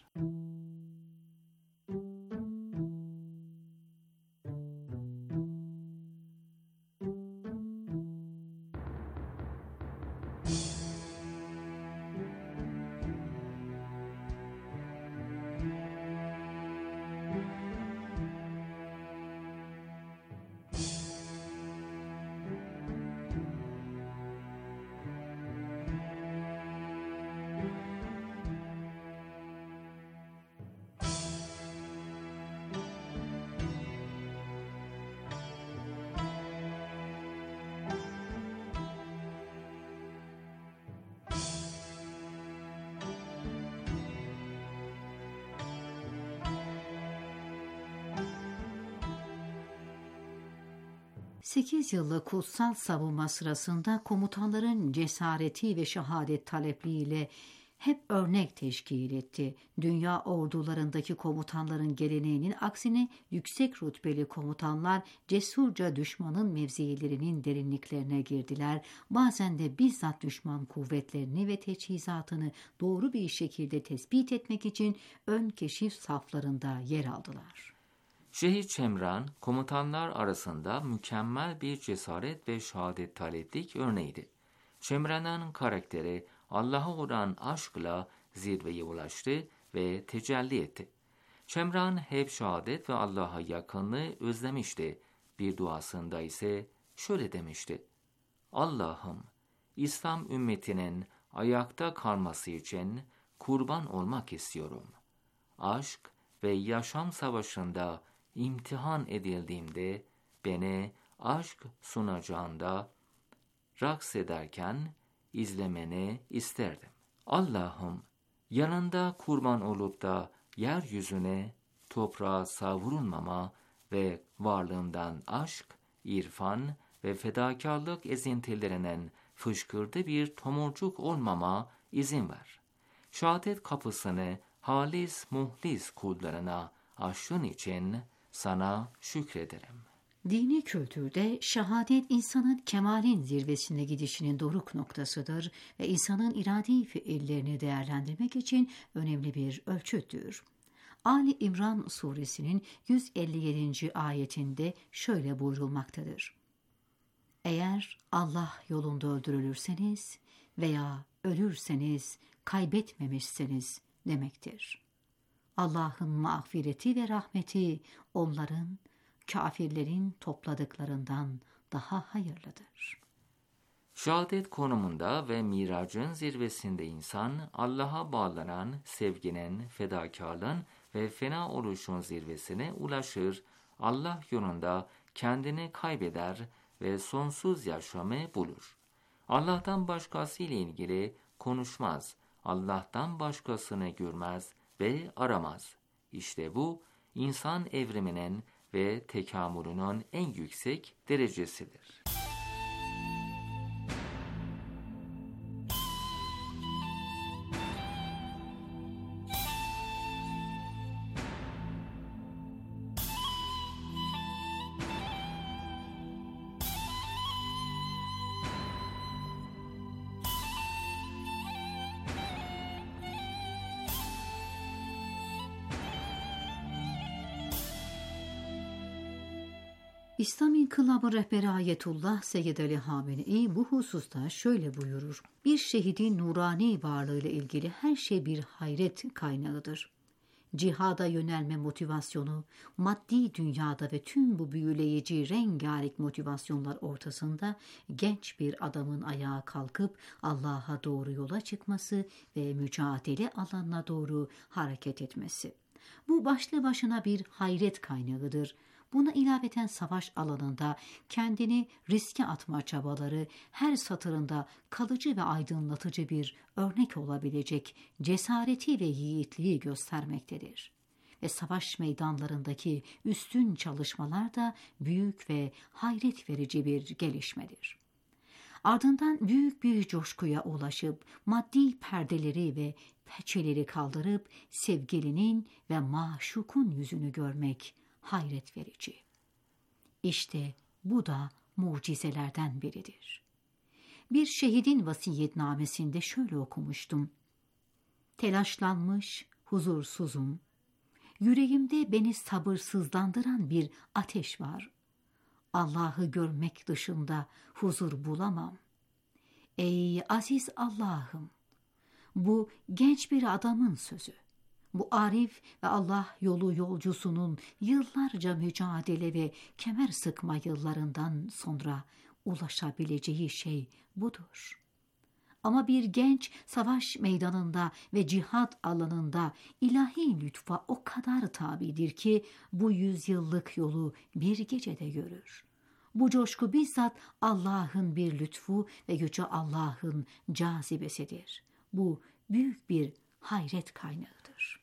8 yıllık kutsal savunma sırasında komutanların cesareti ve şehadet talepliğiyle hep örnek teşkil etti. Dünya ordularındaki komutanların geleneğinin aksine yüksek rütbeli komutanlar cesurca düşmanın mevzilerinin derinliklerine girdiler. Bazen de bizzat düşman kuvvetlerini ve teçhizatını doğru bir şekilde tespit etmek için ön keşif saflarında yer aldılar. Şehit Şemran, komutanlar arasında mükemmel bir cesaret ve şehadet taleplik örneğiydi. Şemran'ın karakteri Allah'a olan aşkla zirveye ulaştı ve tecelli etti. Şemran hep şehadet ve Allah'a yakınlığı özlemişti. Bir duasında ise şöyle demişti: Allah'ım, İslam ümmetinin ayakta kalması için kurban olmak istiyorum. Aşk ve yaşam savaşında imtihan edildiğimde beni aşk sunacağında raks ederken izlemeni isterdim. Allah'ım, yanında kurban olup da yeryüzüne, toprağa savrulmama ve varlığımdan aşk, irfan ve fedakarlık esintilerinin fışkırdığı bir tomurcuk olmama izin ver. Şehadet kapısını halis muhlis kullarına açtığın için sana şükrederim. Dini kültürde şehadet insanın kemalin zirvesine gidişinin doruk noktasıdır ve insanın iradi fiillerini değerlendirmek için önemli bir ölçüttür. Ali İmran suresinin 157. ayetinde şöyle buyurulmaktadır: Eğer Allah yolunda öldürülürseniz veya ölürseniz kaybetmemişseniz demektir. Allah'ın mağfireti ve rahmeti onların, kafirlerin topladıklarından daha hayırlıdır. Şehadet konumunda ve miracın zirvesinde insan, Allah'a bağlanan sevginin, fedakarlığın ve fena oluşun zirvesine ulaşır, Allah yolunda kendini kaybeder ve sonsuz yaşamı bulur. Allah'tan başkası ile ilgili konuşmaz, Allah'tan başkasını görmez ve aramaz. İşte bu, insan evriminin ve tekamülünün en yüksek derecesidir. İslam İnkılabı rehberi Ayetullah Seyyid Ali Hamenei bu hususta şöyle buyurur: Bir şehidin nurani varlığıyla ilgili her şey bir hayret kaynağıdır. Cihada yönelme motivasyonu, maddi dünyada ve tüm bu büyüleyici rengarenk motivasyonlar ortasında genç bir adamın ayağa kalkıp Allah'a doğru yola çıkması ve mücadele alanına doğru hareket etmesi. Bu başlı başına bir hayret kaynağıdır. Buna ilaveten savaş alanında kendini riske atma çabaları her satırında kalıcı ve aydınlatıcı bir örnek olabilecek cesareti ve yiğitliği göstermektedir. Ve savaş meydanlarındaki üstün çalışmalar da büyük ve hayret verici bir gelişmedir. Ardından büyük bir coşkuya ulaşıp maddi perdeleri ve peçeleri kaldırıp sevgilinin ve maşukun yüzünü görmek hayret verici. İşte bu da mucizelerden biridir. Bir şehidin vasiyetnamesinde şöyle okumuştum: Telaşlanmış, huzursuzum. Yüreğimde beni sabırsızlandıran bir ateş var. Allah'ı görmek dışında huzur bulamam. Ey aziz Allah'ım! Bu genç bir adamın sözü. Bu arif ve Allah yolu yolcusunun yıllarca mücadele ve kemer sıkma yıllarından sonra ulaşabileceği şey budur. Ama bir genç savaş meydanında ve cihat alanında ilahi lütfa o kadar tabidir ki bu 100 yıllık yolu bir gecede yürür. Bu coşku bizzat Allah'ın bir lütfu ve yüce Allah'ın cazibesidir. Bu büyük bir hayret kaynağıdır.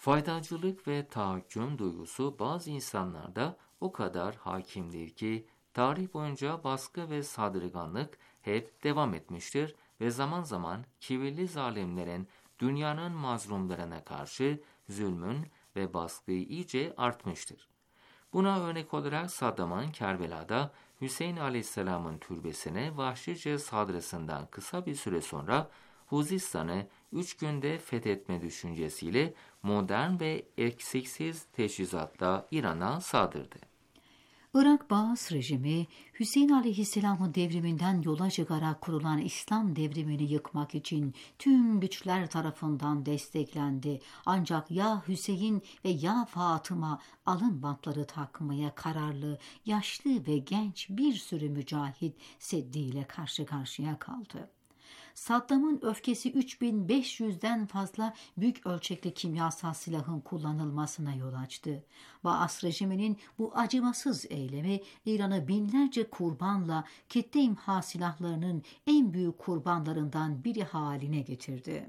Faydacılık ve tahakküm duygusu bazı insanlarda o kadar hakimdir ki Tarih boyunca baskı ve saldırganlık hep devam etmiştir ve zaman zaman kibirli zalimlerin dünyanın mazlumlarına karşı zulmün ve baskı iyice artmıştır. Buna örnek olarak Saddam'ın Kerbela'da Hüseyin Aleyhisselam'ın türbesine vahşice saldırısından kısa bir süre sonra Huzistan'ı 3 günde fethetme düşüncesiyle modern ve eksiksiz teçhizatla İran'a saldırdı. Irak Baas rejimi, Hüseyin Aleyhisselam'ın devriminden yola çıkarak kurulan İslam devrimini yıkmak için tüm güçler tarafından desteklendi. Ancak ya Hüseyin ve ya Fatıma alın bantları takmaya kararlı, yaşlı ve genç bir sürü mücahit seddiyle karşı karşıya kaldı. Saddam'ın öfkesi 3500'den fazla büyük ölçekli kimyasal silahın kullanılmasına yol açtı. Baas rejiminin bu acımasız eylemi İran'ı binlerce kurbanla kitle imha silahlarının en büyük kurbanlarından biri haline getirdi.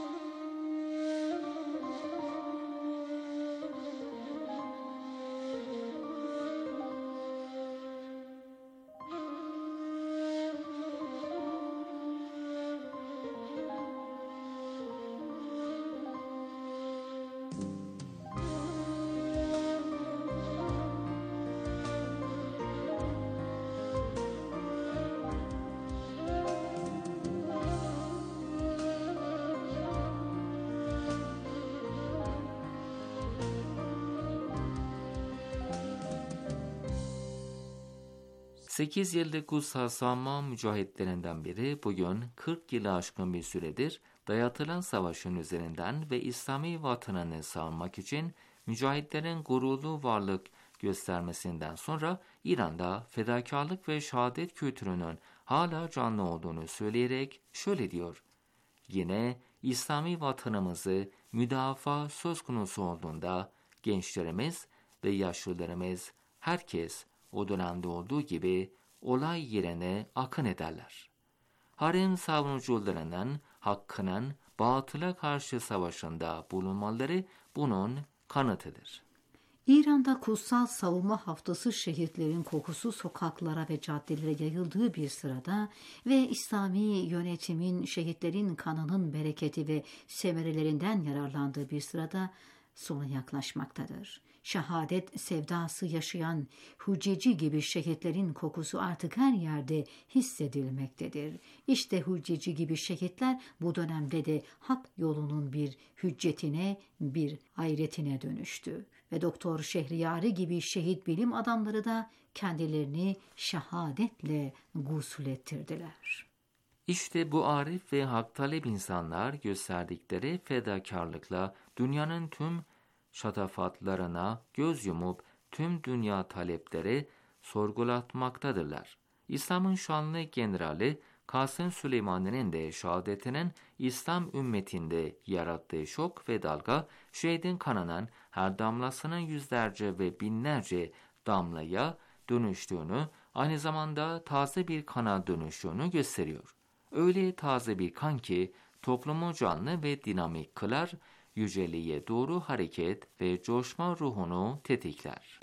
Sekiz yıllık Kutsal Savunma mücahitlerinden biri bugün 40 yılı aşkın bir süredir dayatılan savaşın üzerinden ve İslami vatanını savunmak için mücahitlerin gururlu varlık göstermesinden sonra İran'da fedakarlık ve şehadet kültürünün hala canlı olduğunu söyleyerek şöyle diyor: "Yine İslami vatanımızı müdafaa söz konusu olduğunda gençlerimiz ve yaşlılarımız herkes o dönemde olduğu gibi olay yerine akın ederler. Harem savunucularının hakkının batıla karşı savaşında bulunmaları bunun kanıtıdır." İran'da Kutsal Savunma Haftası şehitlerin kokusu sokaklara ve caddelere yayıldığı bir sırada ve İslami yönetimin şehitlerin kanının bereketi ve semerelerinden yararlandığı bir sırada sona yaklaşmaktadır. Şehadet sevdası yaşayan Hucceci gibi şehitlerin kokusu artık her yerde hissedilmektedir. İşte Hucceci gibi şehitler bu dönemde de hak yolunun bir hüccetine, bir hayretine dönüştü. Ve Doktor Şehriyari gibi şehit bilim adamları da kendilerini şehadetle gusül ettirdiler. İşte bu arif ve hak talep insanlar gösterdikleri fedakarlıkla dünyanın tüm şatafatlarına göz yumup tüm dünya talepleri sorgulatmaktadırlar. İslam'ın şanlı generali Kasım Süleyman'ın de şehadetinin İslam ümmetinde yarattığı şok ve dalga, şehidin kanının her damlasının yüzlerce ve binlerce damlaya dönüştüğünü, aynı zamanda taze bir kana dönüştüğünü gösteriyor. Öyle taze bir kan ki toplumu canlı ve dinamik kılar, yüceliğe doğru hareket ve coşma ruhunu tetikler.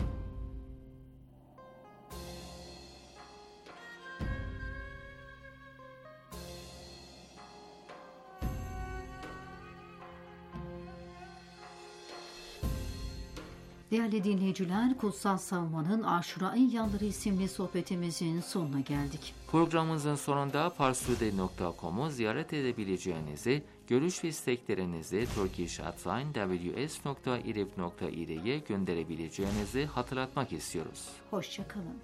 Değerli dinleyiciler, Kutsal Savunma'nın Aşura Yanları isimli sohbetimizin sonuna geldik. Programımızın sonunda parstoday.com'u ziyaret edebileceğinizi, görüş ve isteklerinizi turkish@ws.irib.ir'ye gönderebileceğinizi hatırlatmak istiyoruz. Hoşça kalın.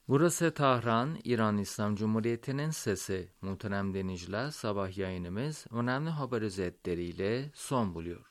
Burası Tahran, İran İslam Cumhuriyeti'nin sesi. Muhterem dinleyiciler, sabah yayınımız önemli haber özetleriyle son buluyor.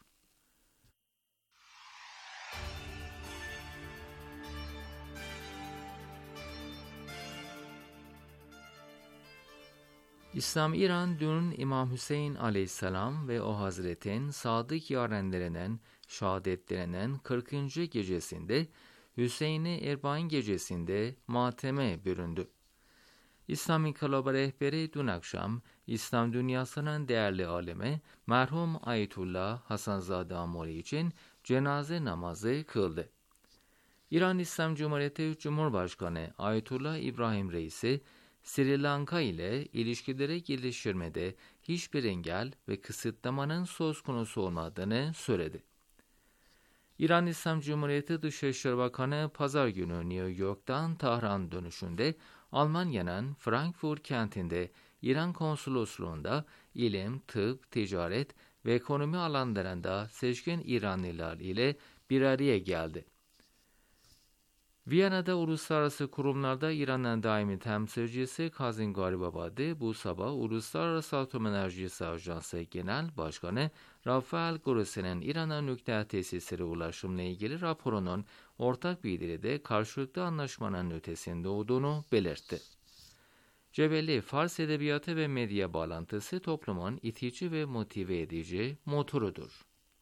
İslam-İran dün İmam Hüseyin aleyhisselam ve o hazretin sadık yarenlerinden, şehadetlerinden 40. gecesinde, Hüseyin-i Erbain gecesinde mateme büründü. İslam İnkılabı rehberi dün akşam, İslam dünyasının değerli alemi, merhum Ayetullah Hasanzade Amori için cenaze namazı kıldı. İran İslam Cumhuriyeti Cumhurbaşkanı Ayetullah İbrahim Reisi, Sri Lanka ile ilişkileri geliştirmede hiçbir engel ve kısıtlamanın söz konusu olmadığını söyledi. İran İslam Cumhuriyeti Dışişleri Bakanı Pazar günü New York'tan Tahran dönüşünde Almanya'nın Frankfurt kentinde İran Konsolosluğu'nda ilim, tıp, ticaret ve ekonomi alanlarında seçkin İranlılar ile bir araya geldi. Viyana'da uluslararası kurumlarda İran'ın daimi temsilcisi Kazım Garibabadi bu sabah Uluslararası Atom Enerjisi Ajansı Genel Başkanı Rafael Grossi'nin İran'a nükleer tesisleri ulaşımla ilgili raporunun ortak bildiride karşılıklı anlaşmanın ötesinde olduğunu belirtti. Cebelli, Fars edebiyatı ve medya bağlantısı toplumun itici ve motive edici motorudur.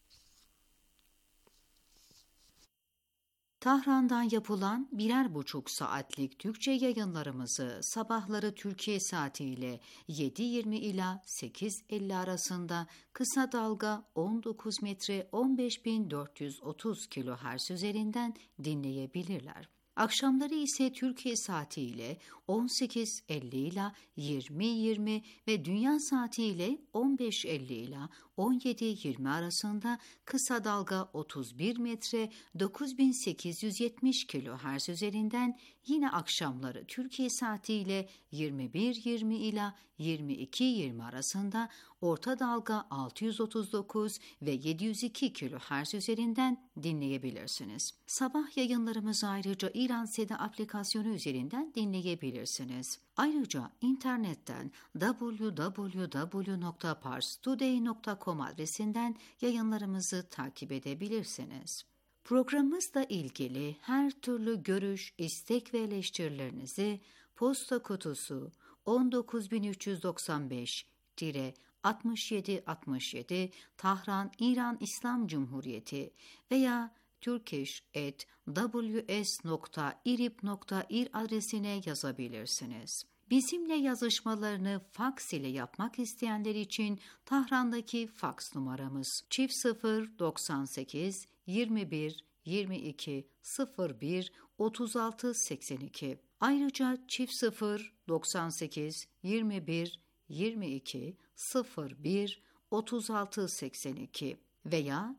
Tahran'dan yapılan 1,5 saatlik Türkçe yayınlarımızı sabahları Türkiye saatiyle 7:20 ila 8:50 arasında kısa dalga 19 metre 15.430 kHz üzerinden dinleyebilirler. Akşamları ise Türkiye saatiyle 18:50 ila 20:20 ve dünya saatiyle 15:50 ila 17:20 arasında kısa dalga 31 metre 9870 kHz üzerinden yine akşamları Türkiye saatiyle 21:20 ila 22:20 arasında orta dalga 639 ve 702 kHz üzerinden dinleyebilirsiniz. Sabah yayınlarımızı ayrıca İran Seda aplikasyonu üzerinden dinleyebilirsiniz. Ayrıca internetten www.parstoday.com adresinden yayınlarımızı takip edebilirsiniz. Programımızla ilgili her türlü görüş, istek ve eleştirilerinizi posta kutusu 19995-6767 Tahran İran İslam Cumhuriyeti veya turkish@ws.irib.ir adresine yazabilirsiniz. Bizimle yazışmalarını faks ile yapmak isteyenler için Tahran'daki faks numaramız 098 21 22 01 36 82. Ayrıca 098 21 22 01 36 82 veya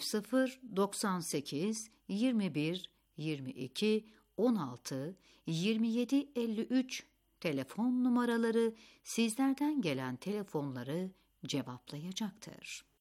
098 21 22 16 27 53 telefon numaraları sizlerden gelen telefonları cevaplayacaktır.